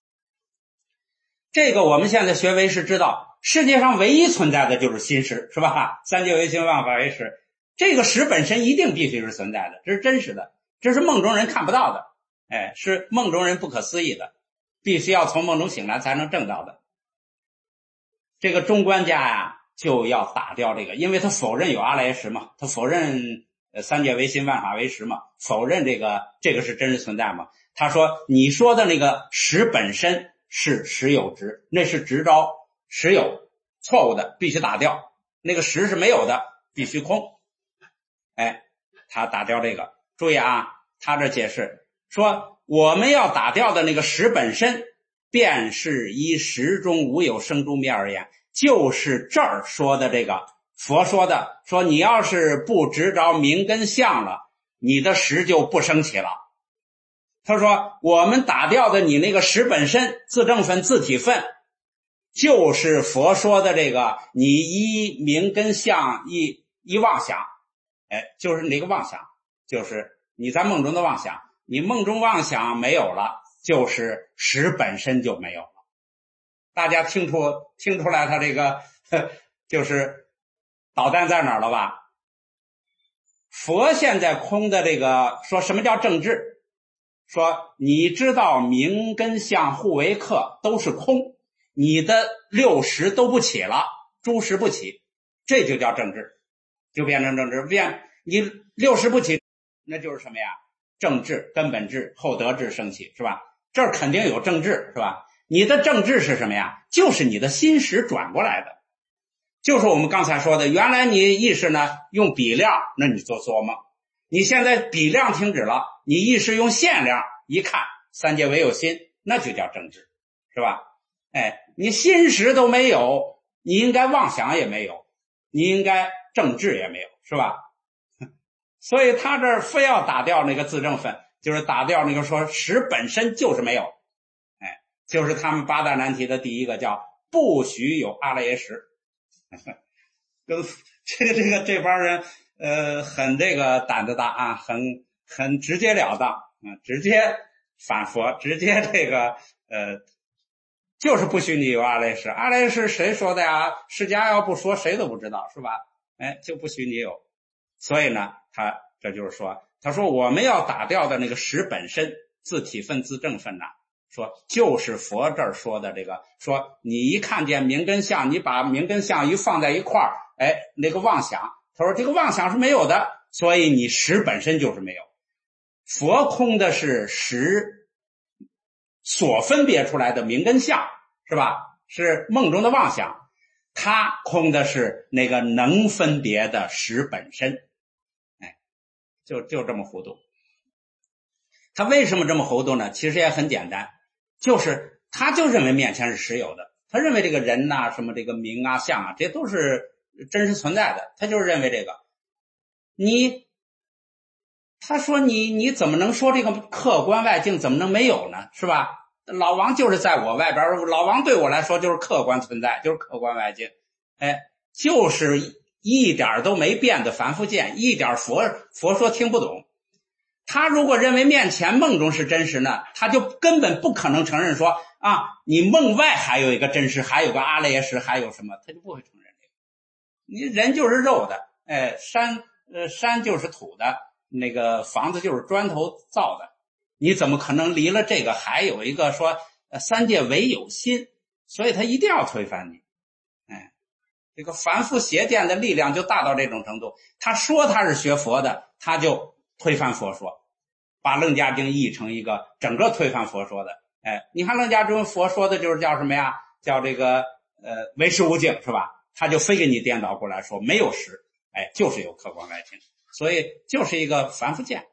这个我们现在学唯识知道，世界上唯一存在的就是心识，是吧？三界唯心，万法唯识，这个识本身一定必须是存在的，这是真实的，这是梦中人看不到的，哎，是梦中人不可思议的，必须要从梦中醒来才能证到的。这个中观家呀，就要打掉这个，因为他否认有阿赖耶识嘛，他否认呃三界唯心，万法唯识嘛，否认这个这个是真实存在嘛。他说你说的那个识本身是实有执，那是执着实有，错误的，必须打掉。那个实是没有的，必须空。哎，他打掉这个。注意啊，他这解释说我们要打掉的那个实本身，便是依实中无有生诸灭而言，就是这儿说的这个佛说的，说你要是不执着名跟相了，你的实就不升起了。他说我们打掉的你那个实本身，自证分自体分，就是佛说的这个你依名跟相依依妄想，哎，就是你这个妄想，就是你在梦中的妄想，你梦中妄想没有了，就是实本身就没有了。大家听出听出来他这个呵就是导弹在哪儿了吧？佛现在空的这个说什么叫正智，说你知道名跟相互为客都是空，你的六识都不起了，诸识不起，这就叫正智，就变成正智。变你六识不起，那就是什么呀？正智、根本智、后得智升起，是吧？这儿肯定有正智，是吧？你的正智是什么呀？就是你的心识转过来的，就是我们刚才说的，原来你意识呢用比量，那你做做梦，你现在比量停止了，你意识用限量，一看三界唯有心，那就叫正智，是吧？哎，你心识都没有，你应该妄想也没有，你应该正智也没有，是吧？所以他这儿非要打掉那个自证分，就是打掉那个说识本身就是没有，哎，就是他们八大难题的第一个叫不许有阿赖耶识。跟这个这个这帮人呃很这个胆子大啊，很很直截了当啊，直接反佛，直接这个呃就是不许你有阿赖耶识。阿赖耶识谁说的呀？释迦要不说谁都不知道，是吧？哎，就不许你有。所以呢，他这就是说，他说我们要打掉的那个识本身，自体分自证分呐，说就是佛这儿说的这个，说你一看见名跟相，你把名跟相一放在一块儿，哎，那个妄想，他说这个妄想是没有的，所以你识本身就是没有。佛空的是识所分别出来的名跟相，是吧？是梦中的妄想。他空的是那个能分别的识本身，哎，就就这么糊涂。他为什么这么糊涂呢？其实也很简单，就是他就认为面前是实有的，他认为这个人呐、啊、什么这个名啊相啊，这都是真实存在的，他就是认为这个。你他说你你怎么能说这个客观外境怎么能没有呢？是吧？老王就是在我外边，老王对我来说就是客观存在，就是客观外境，哎，就是一点都没变的凡夫见，一点佛佛说听不懂。他如果认为面前梦中是真实呢，他就根本不可能承认说啊，你梦外还有一个真实，还有个阿赖耶识，还有什么，他就不会承认这个。你人就是肉的，哎，山呃山就是土的，那个房子就是砖头造的。你怎么可能离了这个还有一个说呃三界唯有心，所以他一定要推翻你。哎，这个凡夫邪见的力量就大到这种程度，他说他是学佛的，他就推翻佛说，把楞伽经译成一个整个推翻佛说的。哎，你看楞伽经佛说的就是叫什么呀？叫这个呃唯识无境，是吧？他就非给你颠倒过来说没有识，哎，就是有客观外境，所以就是一个凡夫见。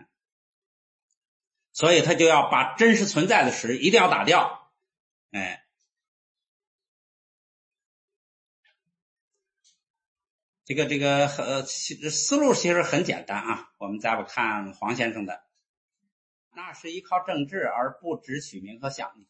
所以他就要把真实存在的识一定要打掉，哎，这个这个呃思路其实很简单啊。我们再不看黄先生的，那是依靠正智而不只取名和相。你看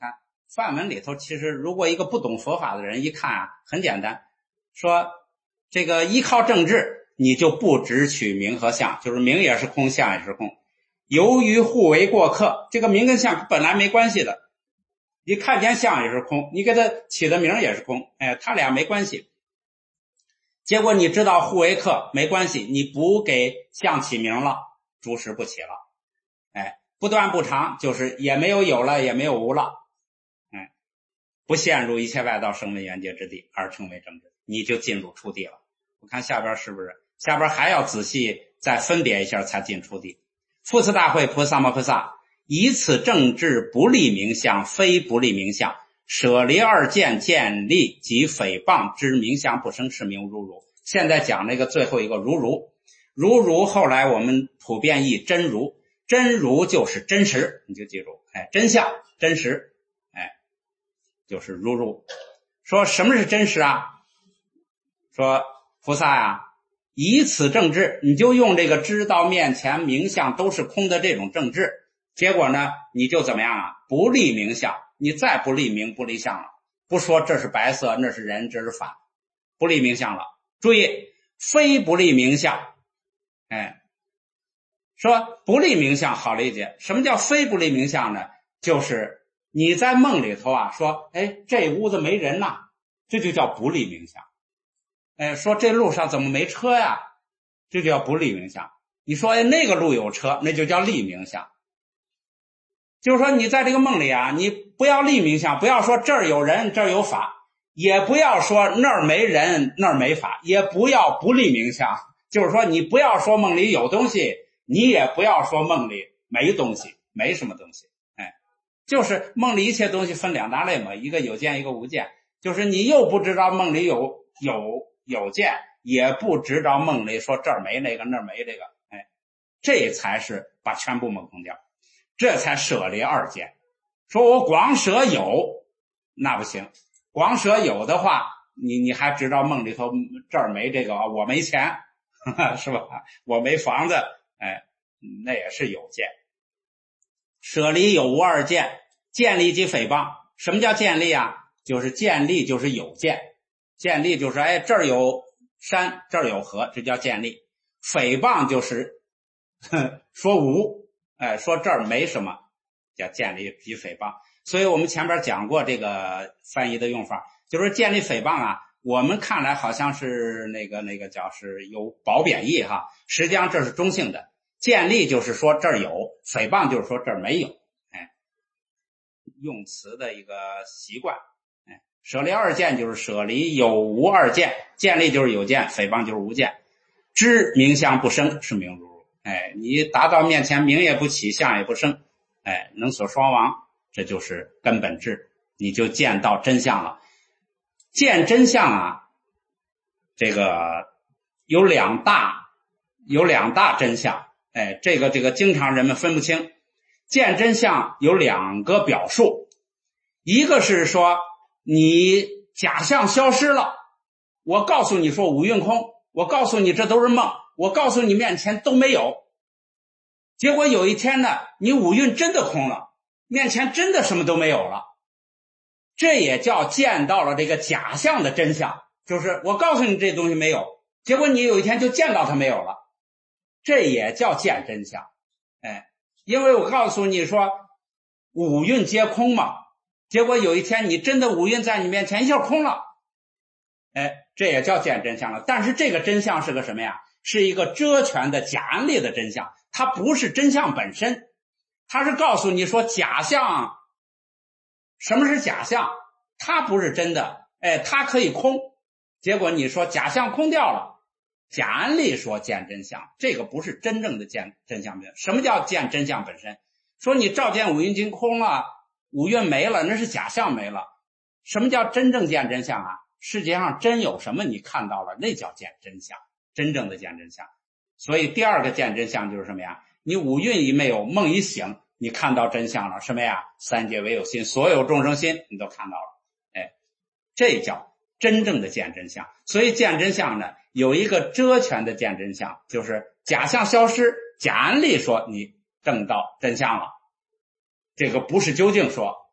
梵文里头其实如果一个不懂佛法的人一看啊，很简单，说这个依靠正智，你就不只取名和相，就是名也是空，相也是空。由于互为过客，这个名跟相本来没关系的，你看见相也是空，你给它起的名也是空，哎，他俩没关系。结果你知道互为客没关系，你不给相起名了，诸实不起了，哎，不断不长，就是也没有有了，也没有无了，哎，不陷入一切外道声闻缘觉之地，而成为正智，你就进入初地了。我看下边是不是？下边还要仔细再分别一下才进初地。复次大会菩萨摩诃萨以此正智不立名相，非不立名相，舍离二见，见利及诽谤之名相不生，是名如如。现在讲那个最后一个如如，如如后来我们普遍译真如，真如就是真实，你就记住，哎，真相真实，哎，就是如如。说什么是真实啊？说菩萨呀，以此正智，你就用这个知道面前名相都是空的这种正智，结果呢你就怎么样啊？不立名相，你再不立名不立相了，不说这是白色，那是人，这是法，不立名相了。注意，非不立名相，哎，说不立名相好理解。什么叫非不立名相呢？就是你在梦里头啊说，哎，这屋子没人呐，这就叫不立名相。哎，说这路上怎么没车呀？这就叫不立名相。你说哎，那个路有车，那就叫立名相。就是说你在这个梦里啊，你不要立名相，不要说这儿有人，这儿有法，也不要说那儿没人，那儿没法，也不要不立名相。就是说你不要说梦里有东西，你也不要说梦里没东西，没什么东西。哎，就是梦里一切东西分两大类嘛，一个有见，一个无见。就是你又不知道梦里有有有见，也不知道梦里说这儿没那个，那儿没这个，哎，这才是把全部梦空掉，这才舍离二见。说我光舍有，那不行。光舍有的话，你你还知道梦里头这儿没这个，我没钱，呵呵，是吧？我没房子，哎，那也是有见。舍离有无二见，见利及诽谤。什么叫见利啊？就是见利就是有见，见利就是哎这儿有山，这儿有河，这叫见利。诽谤就是呵说无，哎，说这儿没什么，叫见利及诽谤。所以我们前边讲过这个翻译的用法，就是见利诽谤啊，我们看来好像是那个那个叫是有褒贬义哈，实际上这是中性的。见利就是说这儿有，诽谤就是说这儿没有，哎，用词的一个习惯。哎，舍离二见就是舍离有无二见，见利就是有见，诽谤就是无见。知名相不生，是名如如。哎，你达到面前名也不起，相也不生，哎，能所双亡，这就是根本智，你就见到真相了。见真相啊，这个有两大有两大真相，哎，这个这个经常人们分不清。见真相有两个表述，一个是说你假象消失了，我告诉你说五蕴空，我告诉你这都是梦，我告诉你面前都没有，结果有一天呢，你五蕴真的空了，面前真的什么都没有了，这也叫见到了这个假象的真相，就是我告诉你这东西没有，结果你有一天就见到它没有了，这也叫见真相。哎，因为我告诉你说五蕴皆空嘛，结果有一天你真的五蕴在你面前一下空了，哎，这也叫见真相了。但是这个真相是个什么呀？是一个遮权的假安立的真相，它不是真相本身，它是告诉你说假象，什么是假象？它不是真的，哎，它可以空。结果你说假象空掉了，假安立说见真相，这个不是真正的见真相本身。什么叫见真相本身？说你照见五蕴尽空了，五蕴没了，那是假象没了。什么叫真正见真相啊？世界上真有什么你看到了，那叫见真相，真正的见真相。所以第二个见真相就是什么呀？你五蕴一没有，梦一醒，你看到真相了，什么呀？三界唯有心，所有众生心你都看到了，哎，这叫真正的见真相。所以见真相呢，有一个遮权的见真相，就是假象消失，假安立说你证到真相了，这个不是究竟说。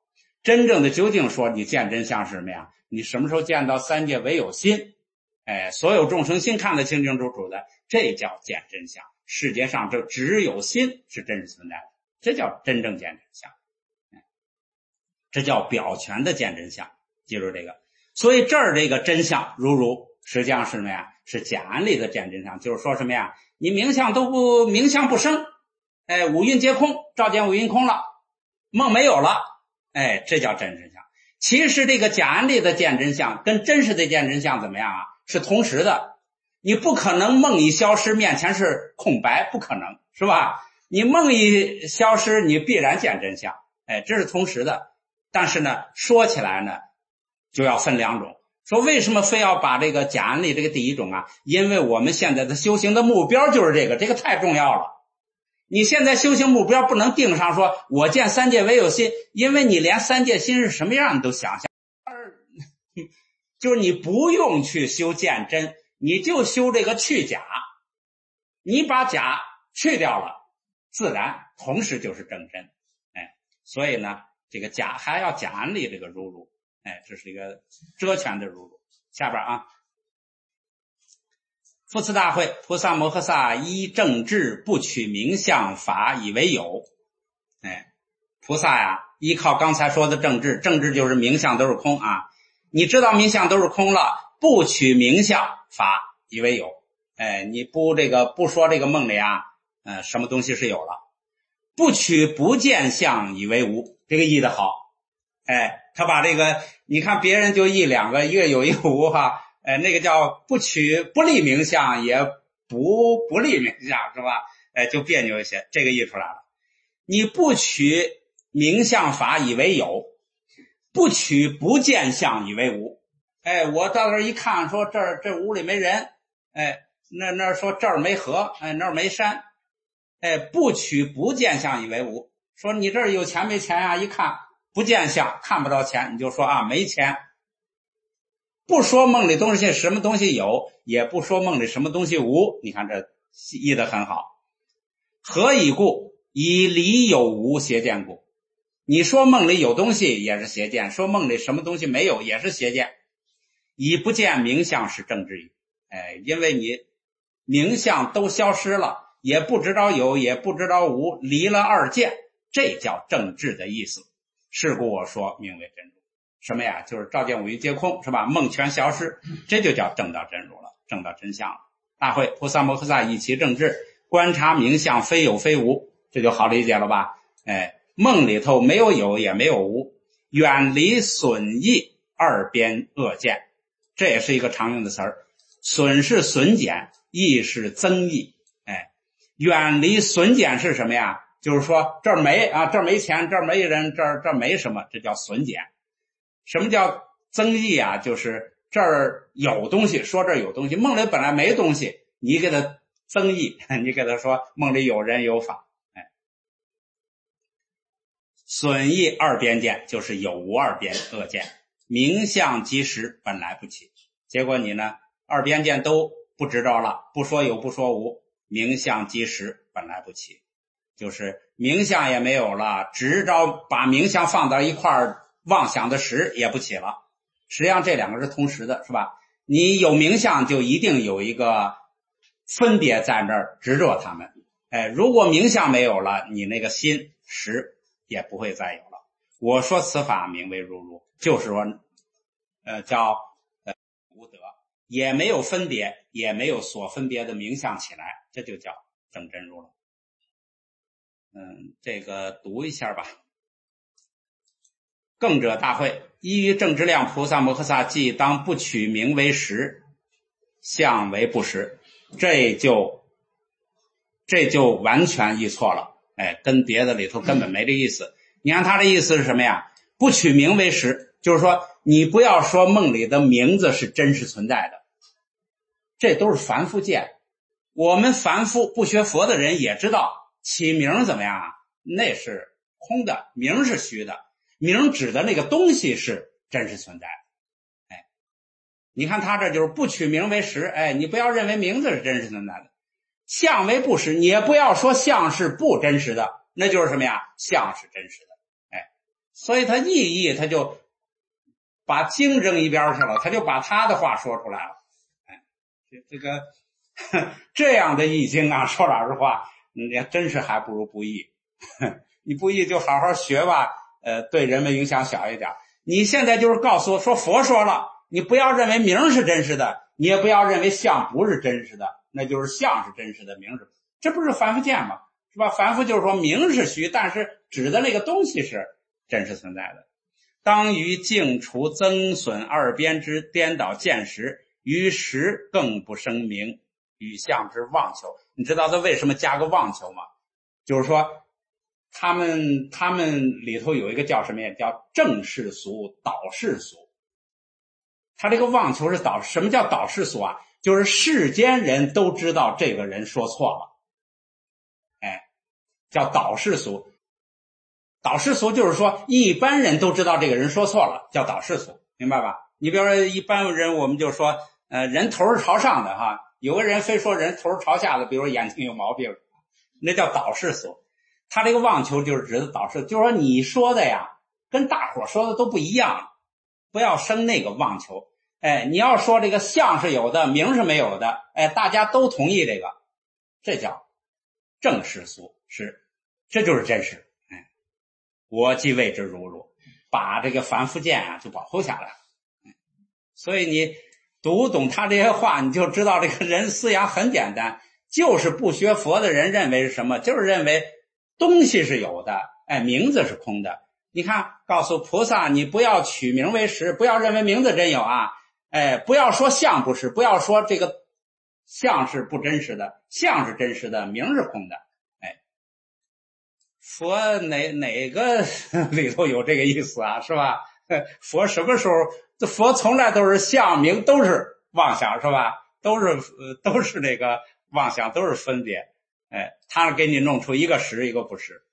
真正的究竟说你见真相是什么呀？你什么时候见到三界唯有心，哎，所有众生心看得清清楚楚的，这叫见真相。世界上就只有心是真实存在的，这叫真正见真相，这叫表全的见真相。记住这个。所以这儿这个真相如如实际上是什么呀？是假安立的见真相，就是说什么呀？你名相都不名相不生，哎，五蕴皆空，照见五蕴空了，梦没有了，哎，这叫真真相。其实这个假安立的见真相跟真实的见真相怎么样啊？是同时的。你不可能梦一消失面前是空白，不可能，是吧？你梦一消失你必然见真相，哎，这是同时的。但是呢，说起来呢就要分两种。说为什么非要把这个假安立这个第一种啊？因为我们现在的修行的目标就是这个，这个太重要了。你现在修行目标不能定上说我见三界唯有心，因为你连三界心是什么样你都想象，就是你不用去修见真，你就修这个去假，你把假去掉了，自然同时就是正真。哎，所以呢这个假还要假安立这个如如，哎，这是一个遮全的如如。下边啊，复次大会，菩萨摩诃萨依正智，不取名相法以为有。哎，菩萨呀，依靠刚才说的正智，正智就是名相都是空啊。你知道名相都是空了，不取名相法以为有。哎，你不这个不说这个梦里啊，呃，什么东西是有了。不取不见相以为无，这个译得好。哎，他把这个你看别人就译两个，一个有一个无哈。呃，那个叫不取不立名相，也不不立名相，是吧？哎，就别扭一些，这个译出来了。你不取名相法以为有，不取不见相以为无。哎，我到这儿一看，说这儿这屋里没人，哎，那那说这儿没河，哎，那儿没山，哎，不取不见相以为无。说你这儿有钱没钱啊？一看不见相，看不到钱，你就说啊没钱。不说梦里东西什么东西有，也不说梦里什么东西无，你看这译得很好。何以故？以理有无邪见故。你说梦里有东西也是邪见，说梦里什么东西没有也是邪见。以不见名相是正之语。哎，因为你名相都消失了，也不知道有也不知道无，离了二见，这叫正智的意思。是故我说名为真如。什么呀？就是照见五蕴皆空，是吧？梦全消失，这就叫正到真如了，正到真相了。大会，菩萨摩诃萨以其正智观察名相，非有非无，这就好理解了吧？哎，梦里头没有有也没有无，远离损益二边恶见，这也是一个常用的词儿。损是损减，益是增益。哎，远离损减是什么呀？就是说这儿没啊，这儿没钱，这儿没人，这儿这儿没什么，这叫损减。什么叫增益啊？就是这儿有东西，说这儿有东西，梦里本来没东西，你给它增益，你给他说梦里有人有法。哎，损益二边见就是有无二边恶见，名相即实本来不起，结果你呢二边见都不知道了，不说有不说无，名相即实本来不起，就是名相也没有了，只着把名相放到一块儿，妄想的实也不起了。实际上这两个是同时的，是吧？你有名相就一定有一个分别在那儿执着他们。哎，如果名相没有了，你那个心实也不会再有了。我说此法名为如如，就是说呃叫呃无得，也没有分别，也没有所分别的名相起来，这就叫正真如了。嗯，这个读一下吧。更者大会，依于正知量菩萨摩诃萨即当不取名为实，相为不实，这就这就完全译错了。哎，跟别的里头根本没这意思。你看他的意思是什么呀？不取名为实，就是说你不要说梦里的名字是真实存在的，这都是凡夫见。我们凡夫不学佛的人也知道起名怎么样啊？那是空的，名是虚的，名指的那个东西是真实存在的。哎，你看他这就是不取名为实，哎，你不要认为名字是真实存在的。相为不实，你也不要说相是不真实的，那就是什么呀？相是真实的。哎， 所以他意义他就把经扔一边去了，他就把他的话说出来了。哎，这这个这样的易经啊，说老实话，你真是还不如不易。你不易就好好学吧，呃，对人们影响小一点。你现在就是告诉我说佛说了，你不要认为名是真实的，你也不要认为相不是真实的，那就是相是真实的，名是，这不是凡夫见吗？是吧？凡夫就是说名是虚，但是指的那个东西是真实存在的。当于净除增损二边之颠倒见时，于实更不生名，与相之妄求。你知道他为什么加个妄求吗？就是说他们他们里头有一个叫什么呀？叫正世俗、倒世俗。他这个妄求是倒，什么叫倒世俗啊？就是世间人都知道这个人说错了，哎，叫倒世俗。倒世俗就是说一般人都知道这个人说错了，叫倒世俗，明白吧？你比如说一般人我们就说呃，人头是朝上的哈，有个人非说人头是朝下的，比如说眼睛有毛病，那叫倒世俗。他这个妄求就是指的倒世，就是说你说的呀跟大伙说的都不一样，不要生那个妄求。哎，你要说这个相是有的，名是没有的，哎，大家都同意这个，这叫正世俗，是，这就是真实。哎，我既谓之如如，把这个凡夫见啊就保护下来了。所以你读懂他这些话，你就知道这个人思想很简单，就是不学佛的人认为是什么，就是认为东西是有的，哎，名字是空的。你看，告诉菩萨，你不要取名为实，不要认为名字真有啊，哎，不要说相不是，不要说这个相是不真实的，相是真实的，名是空的。哎，佛哪哪个里头有这个意思啊？是吧？佛什么时候？佛从来都是相名都是妄想，是吧？都是呃都是那个妄想，都是分别。哎，他给你弄出一个实，一个不实。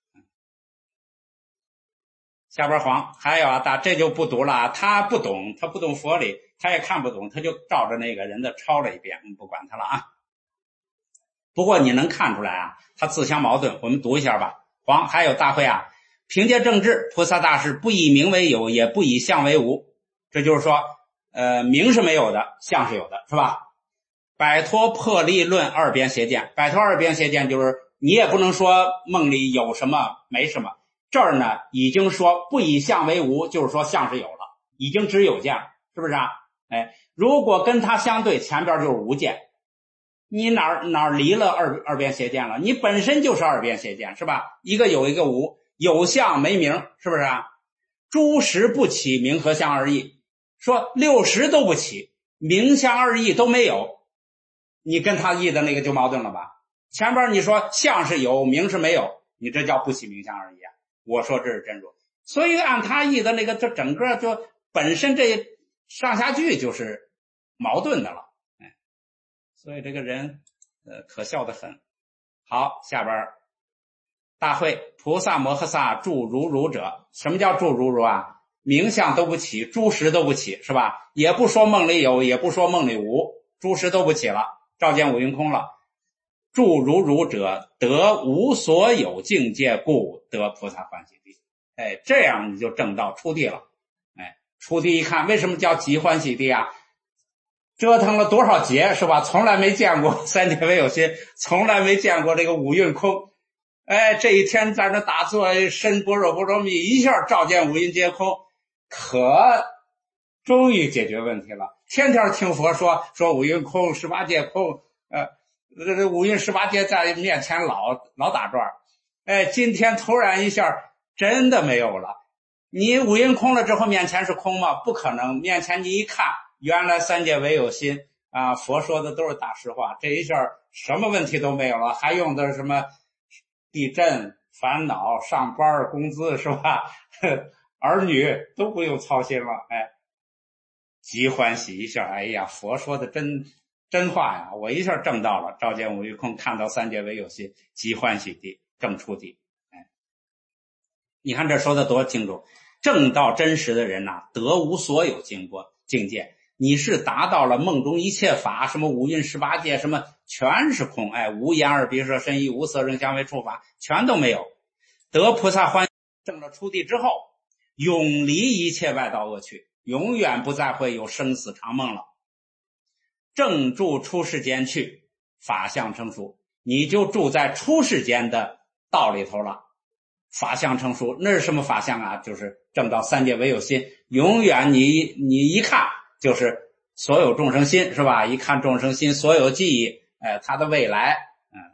下边黄还有啊，大这就不读了啊，他不懂，他不懂佛理，他也看不懂，他就照着那个人的抄了一遍，不管他了啊。不过你能看出来啊，他自相矛盾，我们读一下吧。黄还有大会啊，凭借正智，菩萨大士不以名为有，也不以相为无。这就是说，呃，名是没有的，相是有的，是吧？摆脱破例论二边邪见，摆脱二边邪见就是你也不能说梦里有什么没什么。这儿呢已经说不以相为无，就是说相是有了，已经只有见了，是不是啊？哎，如果跟它相对，前边就是无见，你哪儿哪儿离了二二边邪见了？你本身就是二边邪见，是吧？一个有一个无，有相没名，是不是啊？诸实不起，名和相二异，说六十都不起，名相二异都没有，你跟他异的那个就矛盾了吧？前边你说相是有，名是没有，你这叫不起名相二异啊。我说这是真如，所以按他意的那个，这整个就本身这上下句就是矛盾的了，哎，所以这个人呃可笑的很。好，下边大会菩萨摩诃萨住如如者，什么叫住如如啊？名相都不起，诸实都不起，是吧？也不说梦里有，也不说梦里无，诸实都不起了，照见五蕴空了。住如如者，得无所有境界故，得菩萨欢喜地。哎，这样你就证到出地了。哎，出地一看，为什么叫极欢喜地啊？折腾了多少劫，是吧？从来没见过三界唯有心，从来没见过这个五蕴空。哎，这一天在那打坐，身般若波罗蜜，一下照见五蕴皆空，可终于解决问题了。天天听佛说说五蕴空，十八界空，呃。这这五蕴十八界在面前老老打转，哎，今天突然一下真的没有了。你五蕴空了之后，面前是空吗？不可能。面前你一看，原来三界唯有心啊！佛说的都是大实话，这一下什么问题都没有了，还用的什么地震、烦恼、上班、工资是吧？儿女都不用操心了，哎，极欢喜一下，哎呀，佛说的真。真话呀，我一下证到了，照见五蕴空，看到三界唯有心，极欢喜地，证出地。哎，你看这说的多清楚，证到真实的人呐、啊，得无所有经过境界，你是达到了梦中一切法，什么五蕴十八界，什么全是空，哎，无眼耳鼻舌身意，无色声香味触法，全都没有。得菩萨欢喜，证了出地之后， 永离一切外道恶趣，永远不再会有生死常梦了。正住出世间去，法相成熟，你就住在出世间的道里头了。法相成熟，那是什么法相啊？就是正到三界唯有心，永远你你一看就是所有众生心，是吧？一看众生心，所有记忆，哎，它的未来，嗯，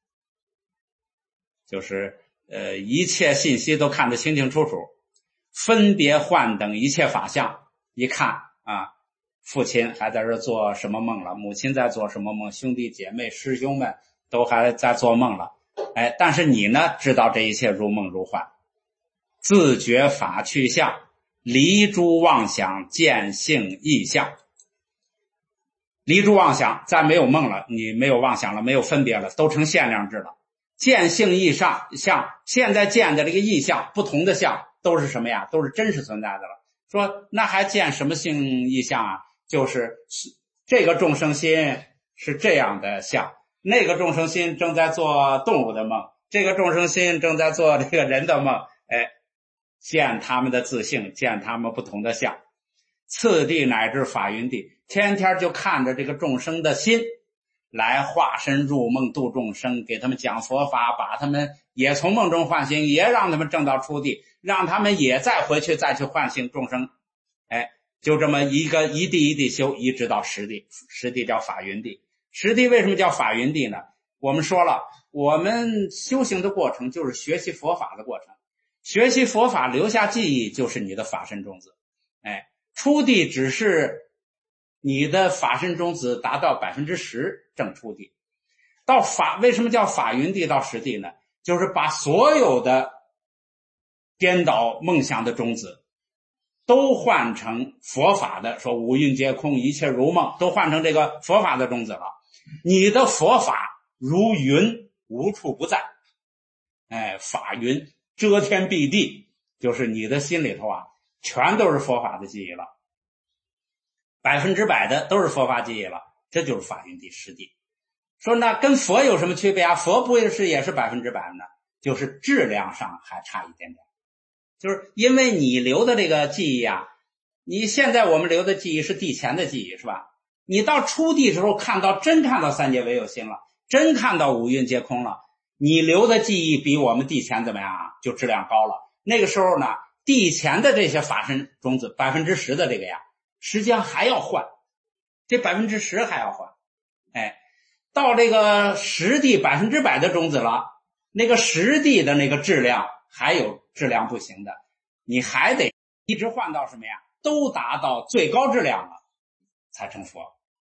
就是呃一切信息都看得清清楚楚，分别幻等一切法相，一看啊，父亲还在这做什么梦了，母亲在做什么梦，兄弟姐妹师兄们都还在做梦了。哎，但是你呢，知道这一切如梦如幻，自觉法去相，离诸妄想，见性异相。离诸妄想，再没有梦了，你没有妄想了，没有分别了，都成限量制了。见性异相，相现在见的这个异相，不同的相都是什么呀？都是真实存在的了。说那还见什么性异相啊？就是这个众生心是这样的相，那个众生心正在做动物的梦，这个众生心正在做这个人的梦。哎，见他们的自性，见他们不同的相。次第乃至法云地，天天就看着这个众生的心来化身入梦度众生，给他们讲佛法，把他们也从梦中唤醒，也让他们证到初地，让他们也再回去再去唤醒众生。哎，就这么一个一地一地修，一直到十地。十地叫法云地。十地为什么叫法云地呢？我们说了，我们修行的过程就是学习佛法的过程，学习佛法留下记忆就是你的法身种子。哎，初地只是你的法身种子达到百分之十正初地。到法为什么叫法云地到十地呢？就是把所有的颠倒梦想的种子都换成佛法的，说五蕴皆空，一切如梦，都换成这个佛法的种子了。你的佛法如云，无处不在。哎，法云遮天蔽地，就是你的心里头啊，全都是佛法的记忆了，百分之百的都是佛法记忆了，这就是法云地十地。说那跟佛有什么区别啊？佛不是也是百分之百呢？就是质量上还差一点点。就是因为你留的这个记忆啊，你现在我们留的记忆是地前的记忆，是吧？你到初地时候看到真看到三界唯有心了，真看到五蕴皆空了，你留的记忆比我们地前怎么样啊？就质量高了。那个时候呢，地前的这些法身种子百分之十的这个呀，实际上还要换，这百分之十还要换。哎，到这个十地百分之百的种子了，那个十地的那个质量还有质量不行的，你还得一直换到什么呀？都达到最高质量了才成佛。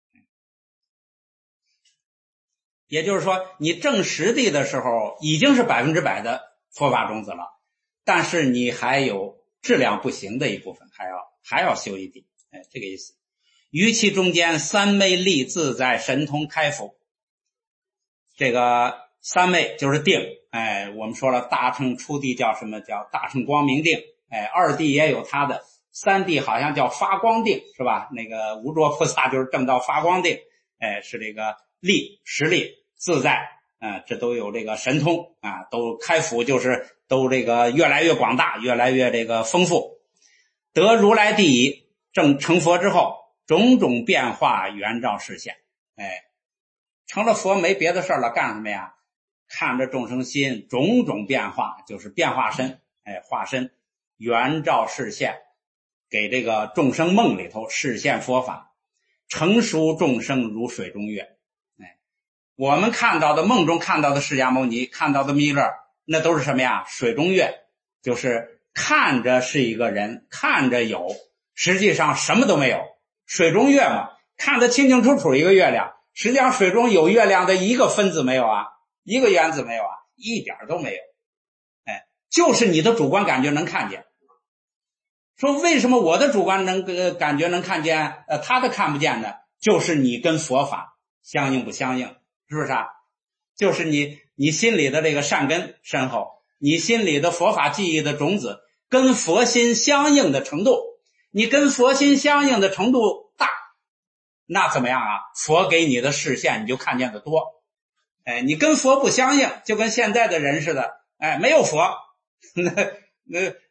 也就是说，你正十地的时候已经是百分之百的佛法种子了，但是你还有质量不行的一部分，还要还要修一地。哎，这个意思。于其中间，三昧力自在神通开伏。这个三昧就是定。哎，我们说了，大乘初地叫什么？叫大乘光明定。哎，二地也有它的，三地好像叫发光定，是吧？那个无着菩萨就是证到发光定。哎，是这个力实力自在啊、呃，这都有这个神通啊，都开伏，就是都这个越来越广大，越来越这个丰富。得如来地矣，正成佛之后，种种变化圆照示现。哎，成了佛没别的事了，干什么呀？看着众生心种种变化，就是变化身。哎，化身圆照示现，给这个众生梦里头示现佛法，成熟众生如水中月。哎，我们看到的梦中看到的释迦牟尼，看到的弥勒，那都是什么呀？水中月，就是看着是一个人，看着有，实际上什么都没有。水中月嘛，看得清清楚楚一个月亮，实际上水中有月亮的一个分子没有啊，一个原子没有啊，一点都没有。哎，就是你的主观感觉能看见。说为什么我的主观能、呃、感觉能看见，呃，他的看不见呢？就是你跟佛法相应不相应，是不是啊？就是你你心里的这个善根深厚，你心里的佛法记忆的种子跟佛心相应的程度，你跟佛心相应的程度大，那怎么样啊？佛给你的视线你就看见的多。哎，你跟佛不相应，就跟现在的人似的，哎，没有佛，那那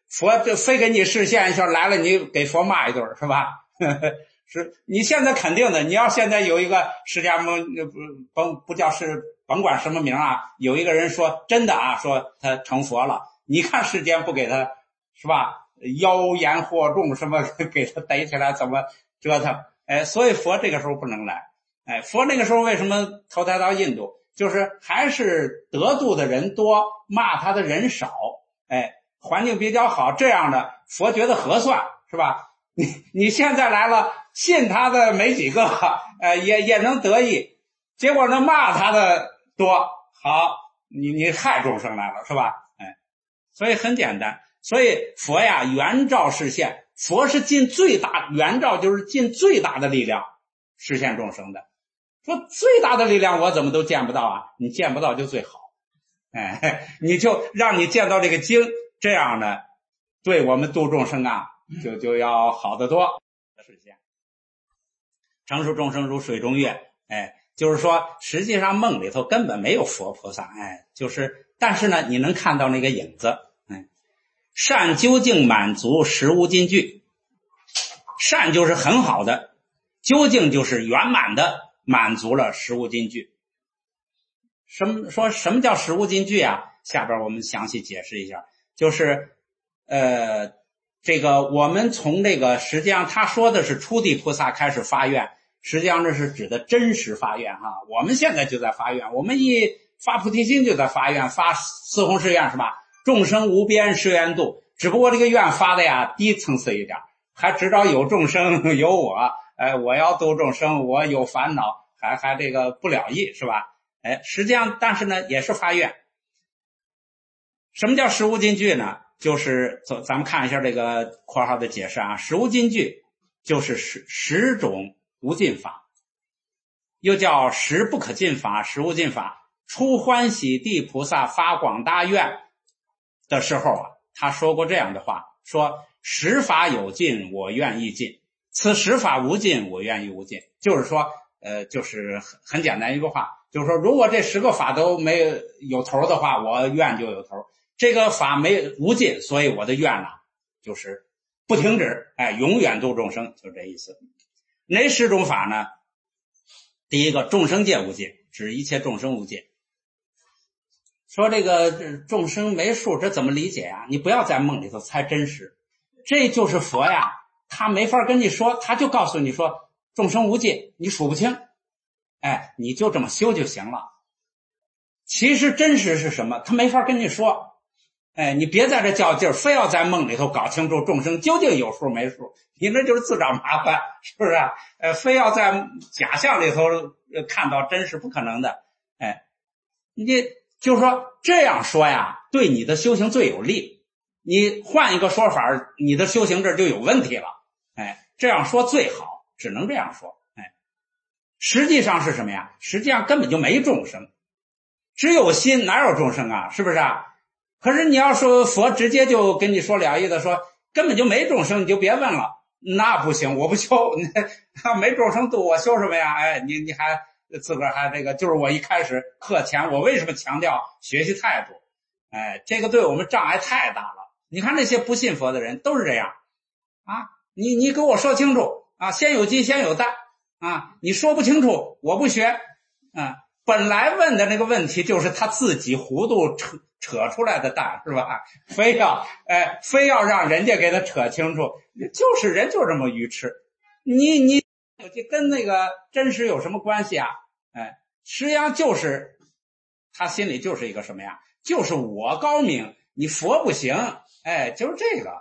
佛就非给你示现一下，来了你给佛骂一顿是吧？是你现在肯定的，你要现在有一个释迦牟不甭不叫是甭管什么名啊，有一个人说真的啊，说他成佛了，你看世间不给他是吧？妖言惑众什么给他逮起来怎么折腾？哎，所以佛这个时候不能来。哎，佛那个时候为什么投胎到印度？就是还是得度的人多，骂他的人少，哎，环境比较好，这样的佛觉得合算是吧？你你现在来了，信他的没几个，呃，也也能得意，结果呢骂他的多，好，你你害众生来了是吧？哎，所以很简单，所以佛呀圆照示现，佛是尽最大圆照，就是尽最大的力量实现众生的。说最大的力量我怎么都见不到啊？你见不到就最好，哎，你就让你见到这个经，这样呢，对我们度众生啊，就就要好得多。实现成熟众生如水中月，哎，就是说实际上梦里头根本没有佛菩萨，哎，就是但是呢，你能看到那个影子，哎，善究竟满足实无金句，善就是很好的，究竟就是圆满的。满足了实无金句。什么说什么叫实无金句啊？下边我们详细解释一下。就是呃这个我们从这个实际上他说的是初地菩萨开始发愿，实际上这是指的真实发愿哈。我们现在就在发愿，我们一发菩提心就在发愿，发四弘誓愿是吧？众生无边誓愿度，只不过这个愿发的呀低层次一点，还知道有众生有我。哎，我要度众生，我有烦恼，还还这个不了义是吧？哎，实际上，但是呢，也是发愿。什么叫实无金句呢？就是咱们看一下这个括号的解释啊，实无金句就是十十种无尽法，又叫十不可尽法、实无尽法。初欢喜地菩萨发广大愿的时候啊，他说过这样的话，说十法有尽，我愿意尽。此十法无尽，我愿意无尽。就是说呃，就是很很简单一个话，就是说如果这十个法都没有有头的话，我愿就有头。这个法没无尽，所以我的愿呢就是不停止，哎，永远度众生，就这意思。哪十种法呢？第一个，众生界无尽，指一切众生无尽。说这个众生没数，这怎么理解啊？你不要在梦里头猜真实，这就是佛呀。他没法跟你说，他就告诉你说众生无尽，你数不清，哎，你就这么修就行了。其实真实是什么？他没法跟你说，哎，你别在这较劲儿，非要在梦里头搞清楚众生究竟有数没数，你那就是自找麻烦，是不是啊？呃，非要在假象里头看到真实，不可能的。哎，你就是说这样说呀，对你的修行最有利。你换一个说法，你的修行这就有问题了。哎，这样说最好，只能这样说。哎，实际上是什么呀？实际上根本就没众生，只有心，哪有众生啊？是不是啊？可是你要说佛直接就跟你说了义的说根本就没众生，你就别问了，那不行，我不修，没众生度我修什么呀？哎，你你还自个儿还这个，就是我一开始课前我为什么强调学习态度？哎，这个对我们障碍太大了。你看那些不信佛的人都是这样啊，你你给我说清楚啊，先有鸡先有蛋啊，你说不清楚我不学啊。本来问的那个问题就是他自己糊涂扯扯出来的蛋是吧？非要哎非要让人家给他扯清楚，就是人就这么愚痴。你你跟那个真实有什么关系啊？哎，实际上就是他心里就是一个什么呀？就是我高明，你佛不行，哎，就是这个。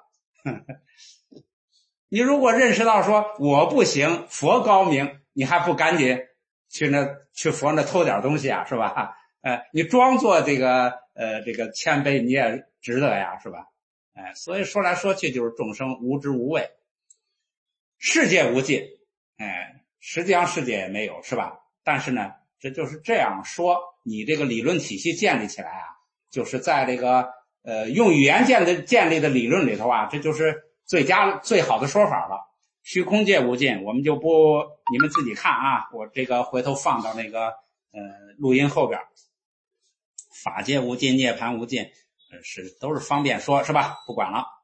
你如果认识到说我不行，佛高明，你还不赶紧去那去佛那偷点东西啊，是吧？呃，你装作这个呃这个谦卑，你也值得呀，是吧？哎，所以说来说去就是众生无知无畏，世界无尽，哎，实际上世界也没有，是吧？但是呢，这就是这样说，你这个理论体系建立起来啊，就是在这个呃用语言建立建立的理论里头啊，这就是最佳最好的说法了。虚空界无尽，我们就不你们自己看啊，我这个回头放到那个呃录音后边。法界无尽，涅槃无尽，呃是都是方便说，是吧？不管了。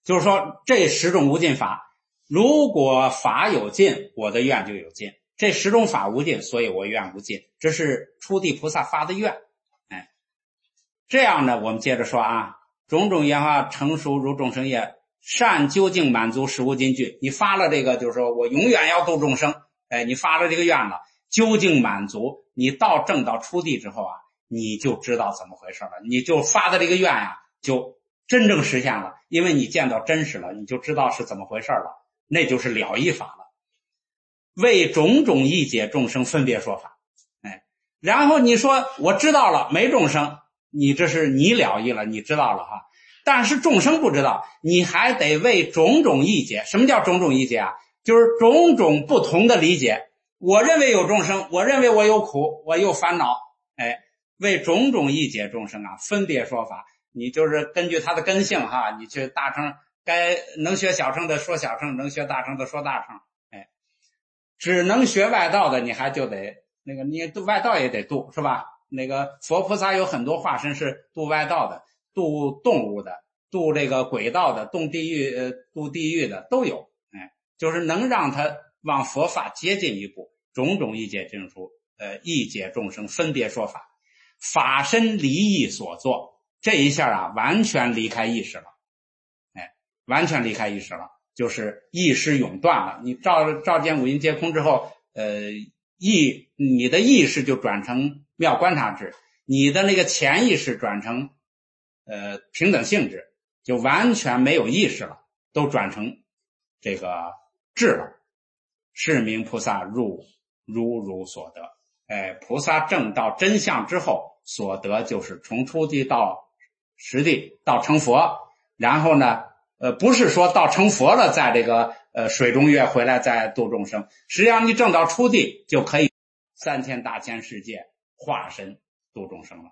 就是说这十种无尽法，如果法有尽，我的愿就有尽。这十种法无尽，所以我愿无尽。这是初地菩萨发的愿。哎，这样呢，我们接着说啊，种种言化成熟如众生业，善究竟满足实无尽具。你发了这个，就是说我永远要度众生。哎，你发了这个愿了，究竟满足，你到证到初地之后啊，你就知道怎么回事了。你就发的这个愿啊，就真正实现了，因为你见到真实了，你就知道是怎么回事了，那就是了义法了。为种种义解众生分别说法。哎，然后你说我知道了没众生，你这是你了义了，你知道了哈。但是众生不知道，你还得为种种义解。什么叫种种义解啊？就是种种不同的理解。我认为有众生，我认为我有苦，我有烦恼。哎，为种种义解众生啊，分别说法。你就是根据他的根性哈，你去大乘，该能学小乘的说小乘，能学大乘的说大乘。哎，只能学外道的，你还就得那个，你度外道也得度，是吧？那个佛菩萨有很多化身是度外道的，度动物的，度这个鬼道的，度地狱呃度地狱的都有。哎，就是能让他往佛法接近一步。种种义解证书，呃，义解众生分别说法，法身离意所作。这一下啊，完全离开意识了。哎，完全离开意识了，就是意识永断了。你照照见五阴皆空之后，呃，意你的意识就转成妙观察智，你的那个潜意识转成呃平等性质，就完全没有意识了，都转成这个智了。是名菩萨入如如所得。哎，菩萨证到真相之后所得，就是从初地到实地到成佛。然后呢呃，不是说到成佛了在这个呃水中月回来再度众生，实际上你证到初地就可以三千大千世界化身度众生了。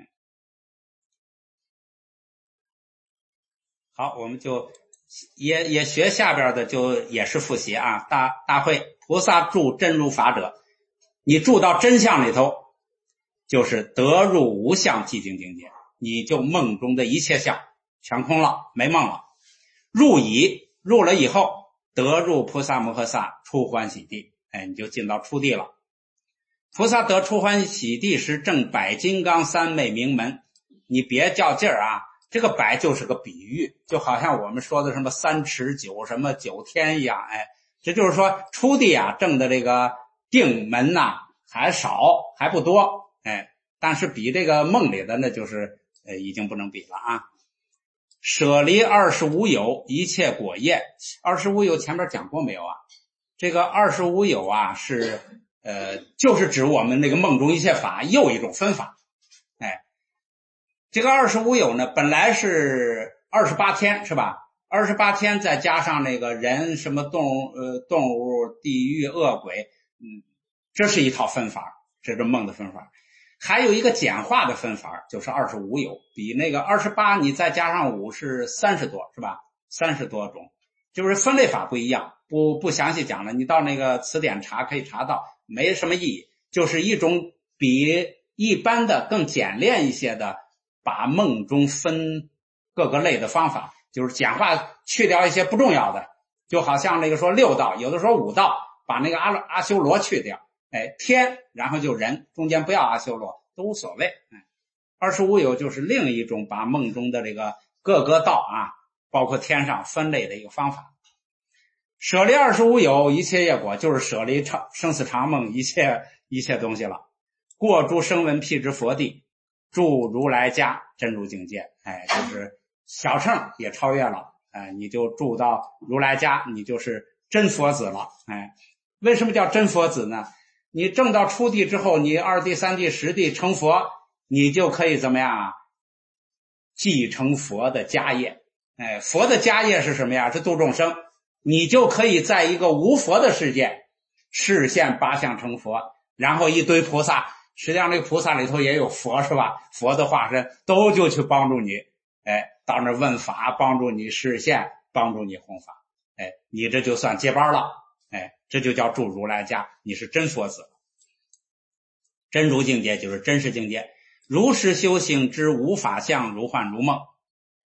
好，我们就也也学下边的，就也是复习啊。大大会菩萨住真如法者，你住到真相里头，就是得入无相寂静境界，你就梦中的一切相全空了，没梦了。入已入了以后，得入菩萨摩诃萨初欢喜地。哎，你就进到初地了。菩萨得初欢喜地时，正百金刚三昧名门。你别较劲儿啊，这个百就是个比喻，就好像我们说的什么三持九什么九天一样。哎，这就是说初地啊证的这个定门呐、啊、还少，还不多。哎，但是比这个梦里的那就是呃已经不能比了啊。舍离二十五有一切果业。二十五有前面讲过没有啊？这个二十五有啊是呃就是指我们那个梦中一切法又一种分法。哎，这个二十五有呢本来是二十八天，是吧？二十八天再加上那个人什么动呃动物地狱恶鬼，嗯，这是一套分法，这是梦的分法。还有一个简化的分法，就是二十五有，比那个二十八你再加上五是三十多，是吧？三十多种，就是分类法不一样，不不详细讲了，你到那个词典查可以查到，没什么意义，就是一种比一般的更简练一些的把梦中分各个类的方法，就是简化去掉一些不重要的，就好像那个说六道，有的说五道，把那个阿阿修罗去掉。哎，天，然后就人，中间不要阿修罗，都无所谓。哎，二十五有就是另一种把梦中的这个各个道啊，包括天上分类的一个方法。舍离二十五有一切业果，就是舍离长生死长梦一切一切东西了。过诸声闻辟支佛地，住如来家真如境界。哎，就是小乘也超越了。哎，你就住到如来家，你就是真佛子了。哎，为什么叫真佛子呢？你证到初地之后，你二地三地十地成佛，你就可以怎么样啊？继承佛的家业。哎，佛的家业是什么呀？是度众生。你就可以在一个无佛的世界示现八相成佛，然后一堆菩萨，实际上这个菩萨里头也有佛，是吧？佛的化身都就去帮助你，哎，到那问法，帮助你示现，帮助你弘法。哎，你这就算接班了。哎，这就叫住如来家，你是真佛子。真如境界就是真实境界，如是修行之无法相，如幻如梦。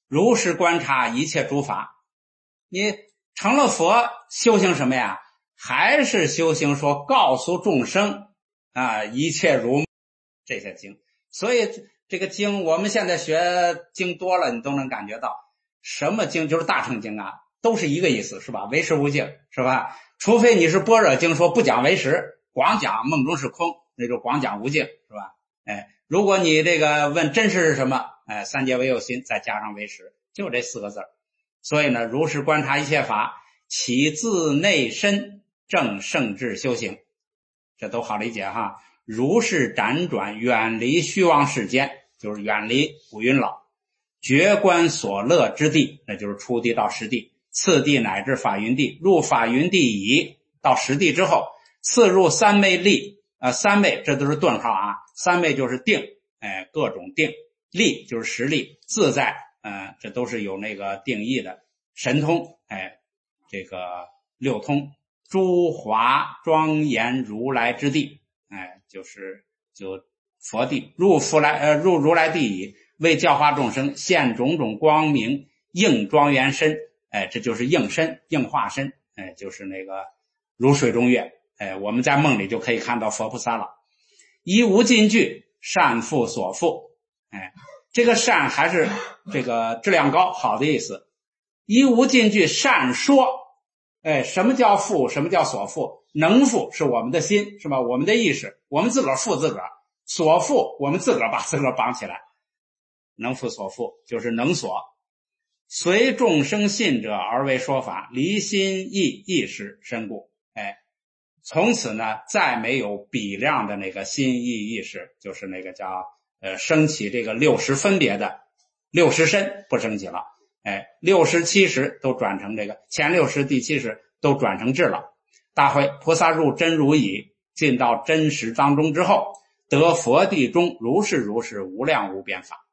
如是观察一切诸法。你成了佛，修行什么呀？还是修行说告诉众生啊，一切如这些经。所以这个经我们现在学经多了，你都能感觉到什么经就是大乘经啊，都是一个意思，是吧？唯识无境，是吧？除非你是般若经说不讲唯识，光讲梦中是空，那就光讲无境，是吧？哎，如果你这个问真实是什么，哎，三界唯有心，再加上唯识，就这四个字。所以呢，如是观察一切法，起自内身，正圣智修行，这都好理解哈。如是辗转，远离虚妄世间，就是远离五蕴了。觉观所乐之地，那就是初地到十地，次地乃至法云地。入法云地已，到十地之后，次入三昧力，呃，三昧这都是顿号啊。三昧就是定，哎，各种定。力就是实力，自在，呃，这都是有那个定义的。神通，哎，这个六通，诸华庄严如来之地，哎，就是就佛地。入佛来，呃，入如来地已，为教化众生，现种种光明，应庄严身，哎，这就是应身，应化身，哎，就是那个如水中月，哎，我们在梦里就可以看到佛菩萨了。一无尽具，善复所复，哎，这个善还是这个质量高，好的意思。一无尽具，善说，哎，什么叫复？什么叫所复？能复是我们的心，是吧？我们的意识，我们自个儿复自个儿；所复，我们自个儿把自个儿绑起来。能复所复就是能所。随众生信者而为说法，离心意意识身故。哎，从此呢，再没有比量的那个心意意识，就是那个叫呃升起这个六识分别的六识身不升起了。哎，六十七十都转成这个前六十第七十都转成智了。大会菩萨入真如已，进到真实当中之后，得佛地中如是如是无量无边法。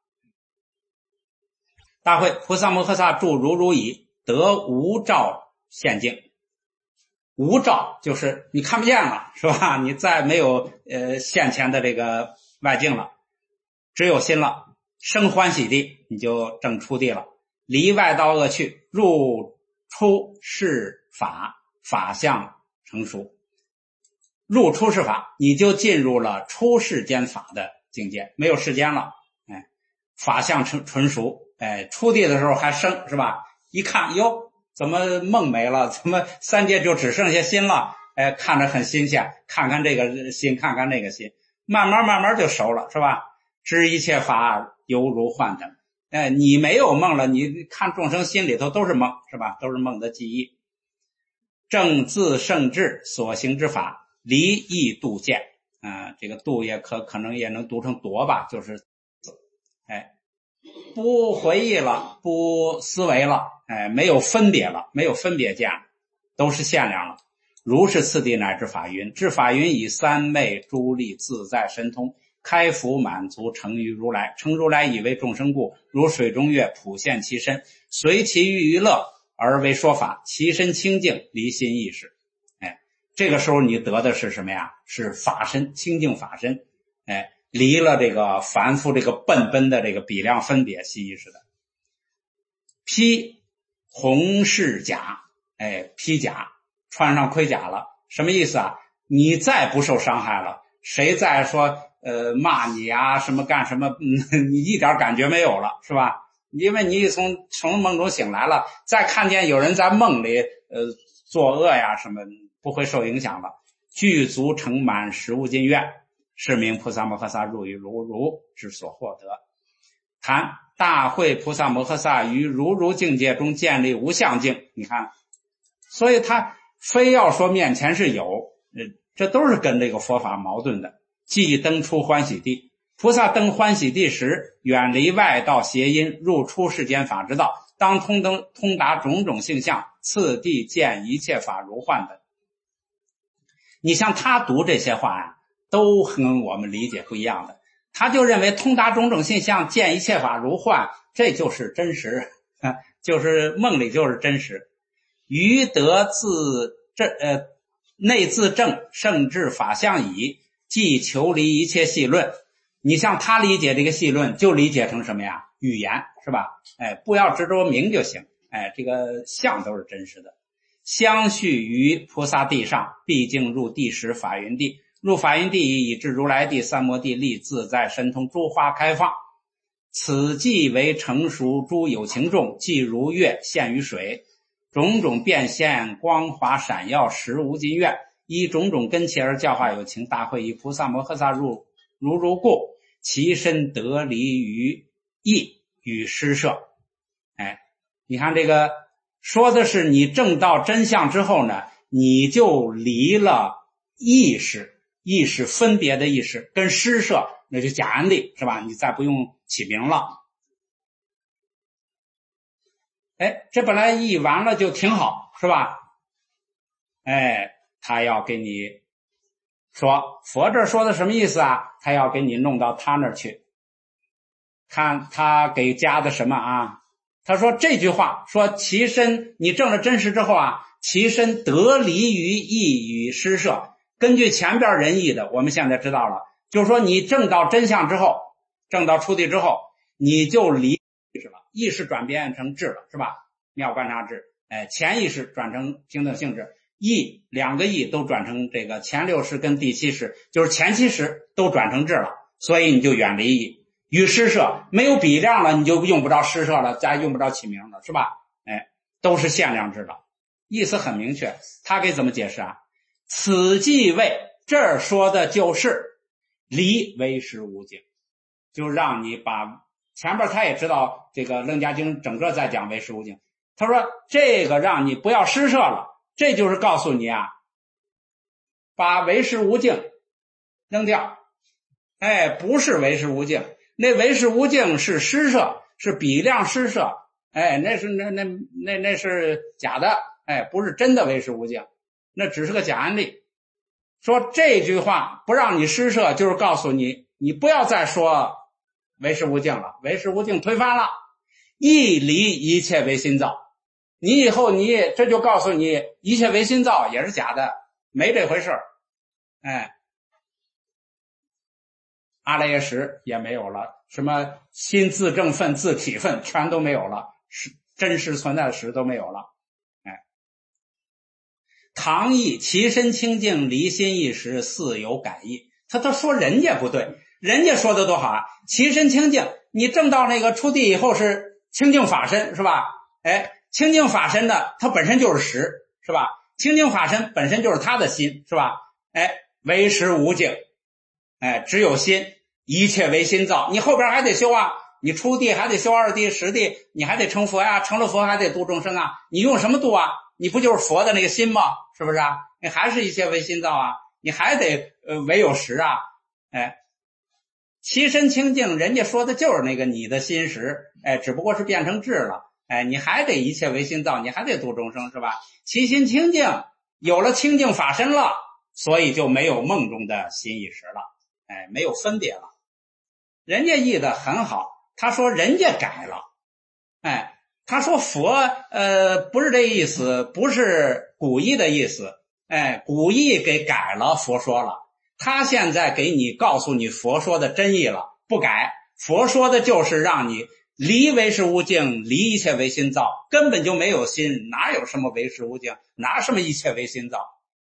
大会菩萨摩诃萨住如如已，得无照现境。无照就是你看不见了，是吧？你再没有呃现前的这个外境了，只有心了，生欢喜地，你就正出地了。离外道恶趣，入出世法，法相成熟。入出世法，你就进入了出世间法的境界，没有世间了，哎，法相成纯熟，哎，出地的时候还生，是吧？一看，哟，怎么梦没了？怎么三界就只剩下心了？哎，看着很新鲜，看看这个心，看看那个心，慢慢慢慢就熟了，是吧？知一切法犹如幻等。哎，你没有梦了，你看众生心里头都是梦，是吧？都是梦的记忆。正自圣智所行之法，离意度见，啊、呃，这个度也可可能也能读成夺吧，就是，哎，不回忆了，不思维了，哎，没有分别了，没有分别见，都是限量了。如是次第乃至法云，至法云以三昧诸力自在神通。开福满足成于如来，成如来以为众生故，如水中月普现其身，随其欲娱乐而为说法，其身清净，离心意识。哎，这个时候你得的是什么呀？是法身，清净法身。哎，离了这个凡夫这个笨笨的这个比量分别心意识的。披红饰甲，哎，披甲，穿上盔甲了，什么意思啊？你再不受伤害了，谁再说呃，骂你啊，什么干什么，嗯，你一点感觉没有了，是吧？因为你从从梦中醒来了，再看见有人在梦里呃作恶呀什么，不会受影响了。具足成满实无尽愿，是名菩萨摩诃萨入于如如之所获得。谈大会菩萨摩诃萨于如如境界中建立无相境，你看，所以他非要说面前是有，呃，这都是跟这个佛法矛盾的。即登出欢喜地，菩萨登欢喜地时，远离外道邪因，入出世间法之道，当通登通达种种性相，次第见一切法如幻等。你像他读这些话呀、啊，都跟我们理解不一样的。他就认为通达种种性相，见一切法如幻，这就是真实，啊、就是梦里就是真实。余得自正呃内自正圣智法相矣。即求离一切细论，你像他理解这个细论，就理解成什么呀？语言， 是吧？哎，不要执着名就行。哎，这个相都是真实的。相续于菩萨地上，毕竟入地时法云地，入法云地以至如来地、三摩地力自在神通，诸花开放。此即为成熟诸有情众，即如月现于水，种种变现，光华闪耀，实无尽愿。依种种根器而教化有情，大会以菩萨摩诃萨入如如故，其身得离于意与施设。哎，你看这个说的是你证到真相之后呢，你就离了意识，意识分别的意识跟施设，那就假安立，是吧？你再不用起名了。哎，这本来译完了就挺好，是吧？哎，他要给你说佛这说的什么意思啊？他要给你弄到他那儿去。看他给加的什么啊？他说这句话说其身，你证了真实之后啊，其身得离于意与施设。根据前边人译的，我们现在知道了，就是说你证到真相之后，证到出地之后，你就离意识了，意识转变成智了，是吧？妙观察智，哎，前意识转成平等性质，意两个意都转成这个前六识跟第七识，就是前七识都转成智了，所以你就远离意。与施设没有比量了，你就用不着施设了，再用不着起名了，是吧？哎，都是限量制的，意思很明确。他给怎么解释啊？此即为，这儿说的就是离唯识无境，就让你把前边他也知道这个楞伽经整个在讲唯识无境，他说这个让你不要施设了，这就是告诉你啊，把唯识无境扔掉。哎，不是唯识无境，那唯识无境是施设，是比量施设，哎，那是那那那那是假的，哎，不是真的唯识无境，那只是个假案例。说这句话不让你施设，就是告诉你，你不要再说唯识无境了，唯识无境推翻了，一离一切唯心造。你以后你这就告诉你，一切唯心造也是假的，没这回事儿，哎。阿赖耶识也没有了，什么心自证分、自体分全都没有了，是真实存在的识都没有了。哎，唐译其身清净，离心一时，似有改意。他他说人家不对，人家说的多好啊！其身清净，你证到那个出地以后是清净法身，是吧？哎，清净法身的它本身就是识，是吧？清净法身本身就是他的心，是吧？哎，唯识无境。哎，只有心，一切唯心造。你后边还得修啊，你出地还得修二地、十地，你还得成佛呀、啊，成了佛还得度众生啊。你用什么度啊？你不就是佛的那个心吗？是不是啊？你还是一切唯心造啊，你还得呃唯有识啊。哎，其身清净，人家说的就是那个你的心识，哎，只不过是变成智了。哎，你还得一切唯心造，你还得度众生，是吧？其心清净，有了清净法身了，所以就没有梦中的心意识了。哎，没有分别了。人家译的很好，他说人家改了。哎，他说佛呃不是这意思，不是古义的意思。哎，古义给改了，佛说了。他现在给你告诉你佛说的真意了，不改。佛说的就是让你离唯识无境，离一切唯心造，根本就没有心，哪有什么唯识无境，哪什么一切唯心造。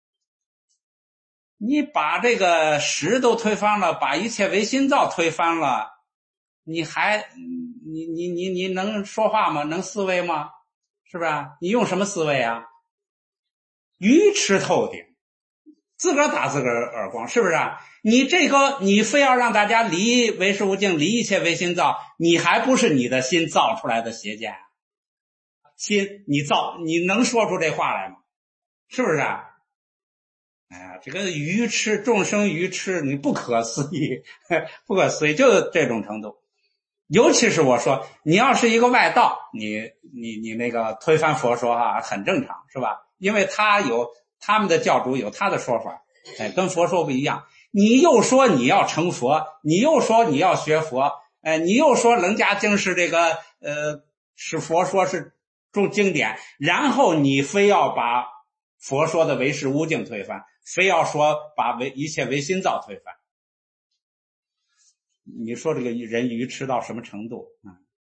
你把这个识都推翻了，把一切唯心造推翻了，你还你你你你能说话吗？能思维吗？是不是？你用什么思维啊？愚痴透顶，自个儿打自个儿耳光，是不是？你这个你非要让大家离唯识无境，离一切唯心造，你还不是你的心造出来的邪见？心你造，你能说出这话来吗？是不是？哎呀，这个愚痴，众生愚痴，你不可思议，不可思议，就这种程度。尤其是我说，你要是一个外道，你你你那个推翻佛说啊，很正常，是吧？因为他有他们的教主有他的说法，哎，跟佛说不一样。你又说你要成佛，你又说你要学佛，哎，你又说楞伽经是这个呃是佛说是重经典，然后你非要把佛说的唯识无境推翻，非要说把唯一切唯心造推翻，你说这个人愚痴到什么程度啊？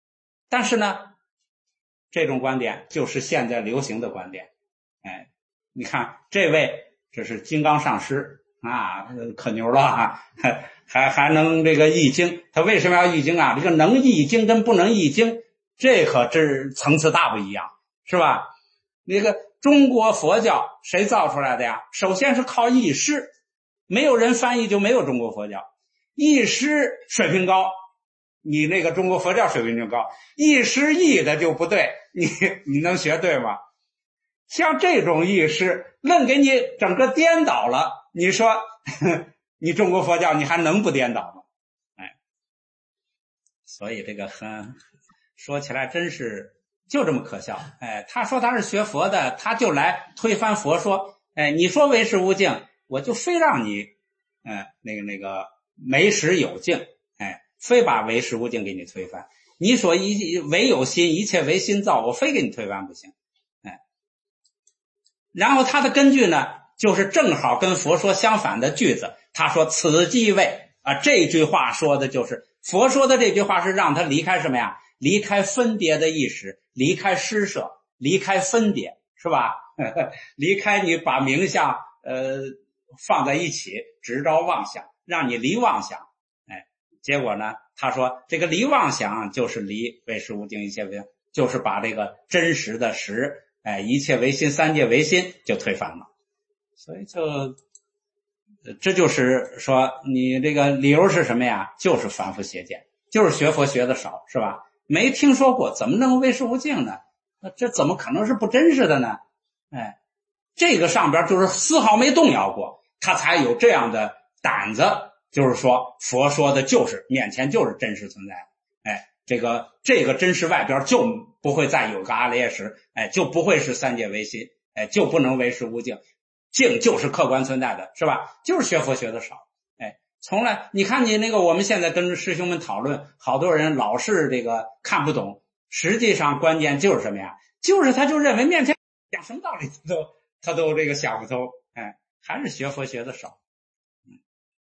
但是呢，这种观点就是现在流行的观点。哎，你看这位，这是金刚上师啊，可牛了啊，还还还能这个译经。他为什么要译经啊？这个能译经跟不能译经，这可这层次大不一样，是吧？那个中国佛教谁造出来的呀？首先是靠译师，没有人翻译就没有中国佛教。译师水平高，你那个中国佛教水平就高；译师译的就不对，你你能学对吗？像这种译师愣给你整个颠倒了，你说呵呵你中国佛教你还能不颠倒吗？哎，所以这个很说起来真是就这么可笑。哎，他说他是学佛的，他就来推翻佛说，哎，你说唯识无境，我就非让你哎那个那个没识有境，哎，非把唯识无境给你推翻。你说一唯有心，一切唯心造，我非给你推翻不行。哎，然后他的根据呢，就是正好跟佛说相反的句子。他说此即谓啊，这句话说的就是佛说的这句话是让他离开什么呀？离开分别的意识，离开施舍，离开分别，是吧？离开你把名相呃放在一起，直招妄想，让你离妄想。哎，结果呢，他说这个离妄想就是离唯识无境一切唯心，就是把这个真实的实，哎，一切唯心三界唯心就推翻了。所以就这就是说你这个理由是什么呀？就是凡夫邪见，就是学佛学的少，是吧？没听说过，怎么能唯识无境呢？那这怎么可能是不真实的呢？哎，这个上边就是丝毫没动摇过，他才有这样的胆子，就是说佛说的就是面前就是真实存在的。哎，这个这个真实外边就不会再有个阿赖耶识，哎，就不会是三界唯心，哎，就不能唯识无境，境就是客观存在的，是吧？就是学佛学的少。哎，从来你看你那个我们现在跟师兄们讨论，好多人老是这个看不懂，实际上关键就是什么呀？就是他就认为面前讲什么道理他都他都这个想不通。哎，还是学佛学的少。嗯，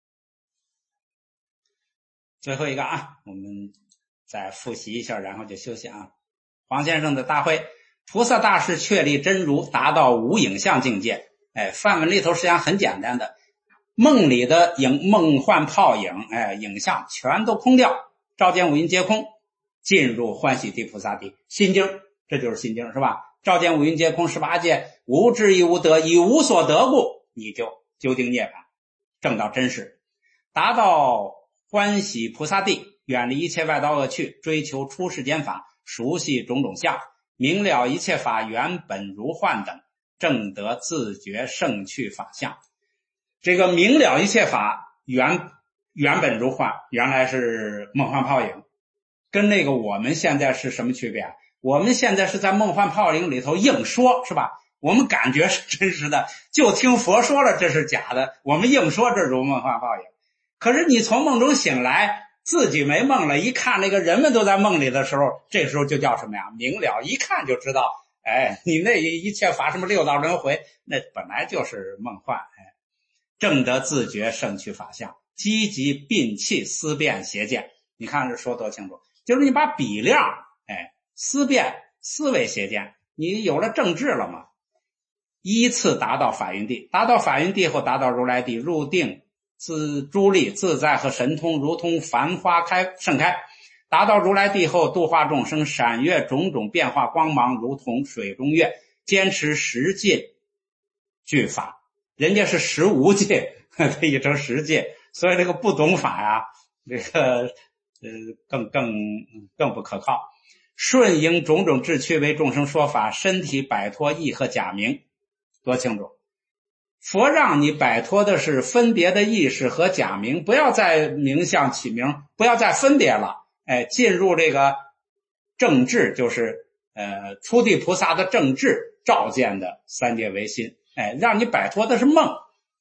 最后一个啊，我们再复习一下，然后就休息啊。黄先生的大会，菩萨大士确立真如，达到无影像境界。哎，梵文里头实际上很简单的，梦里的影梦幻泡影，哎，影像全都空掉，照见五蕴皆空，进入欢喜地菩萨地。心经，这就是心经，是吧？照见五蕴皆空，十八界无智亦无得，以无所得故，你就究竟涅槃，证到真实，达到欢喜菩萨地，远离一切外道恶趣，追求出世间法，熟悉种种相，明了一切法原本如幻等，证得自觉胜趣法相。这个明了一切法原原本如幻，原来是梦幻泡影，跟那个我们现在是什么区别？我们现在是在梦幻泡影里头硬说，是吧？我们感觉是真实的，就听佛说了这是假的，我们硬说这如梦幻泡影。可是你从梦中醒来，自己没梦了，一看那个人们都在梦里的时候，这时候就叫什么呀？明了，一看就知道，哎，你那一切法什么六道轮回，那本来就是梦幻。哎，证得自觉胜趣法相，积极摒弃思辨邪见。你看这说多清楚，就是你把比量，哎，思辨思维邪见，你有了正智了嘛？依次达到法云地，达到法云地后达到如来地，入定自诸力自在和神通，如同繁花开盛开。达到如来地后，度化众生，闪跃种种变化光芒，如同水中月，坚持十戒具法。人家是十无戒，可以成十戒，所以这个不懂法呀，这个呃更更更不可靠。顺应种种志趣为众生说法，身体摆脱意和假名，多清楚。佛让你摆脱的是分别的意识和假名，不要再名相起名，不要再分别了。哎，进入这个正智，就是呃初地菩萨的正智照见的三界唯心。哎，让你摆脱的是梦。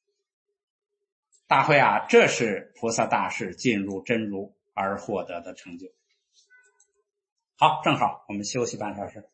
大会啊，这是菩萨大士进入真如而获得的成就。好，正好我们休息半小时。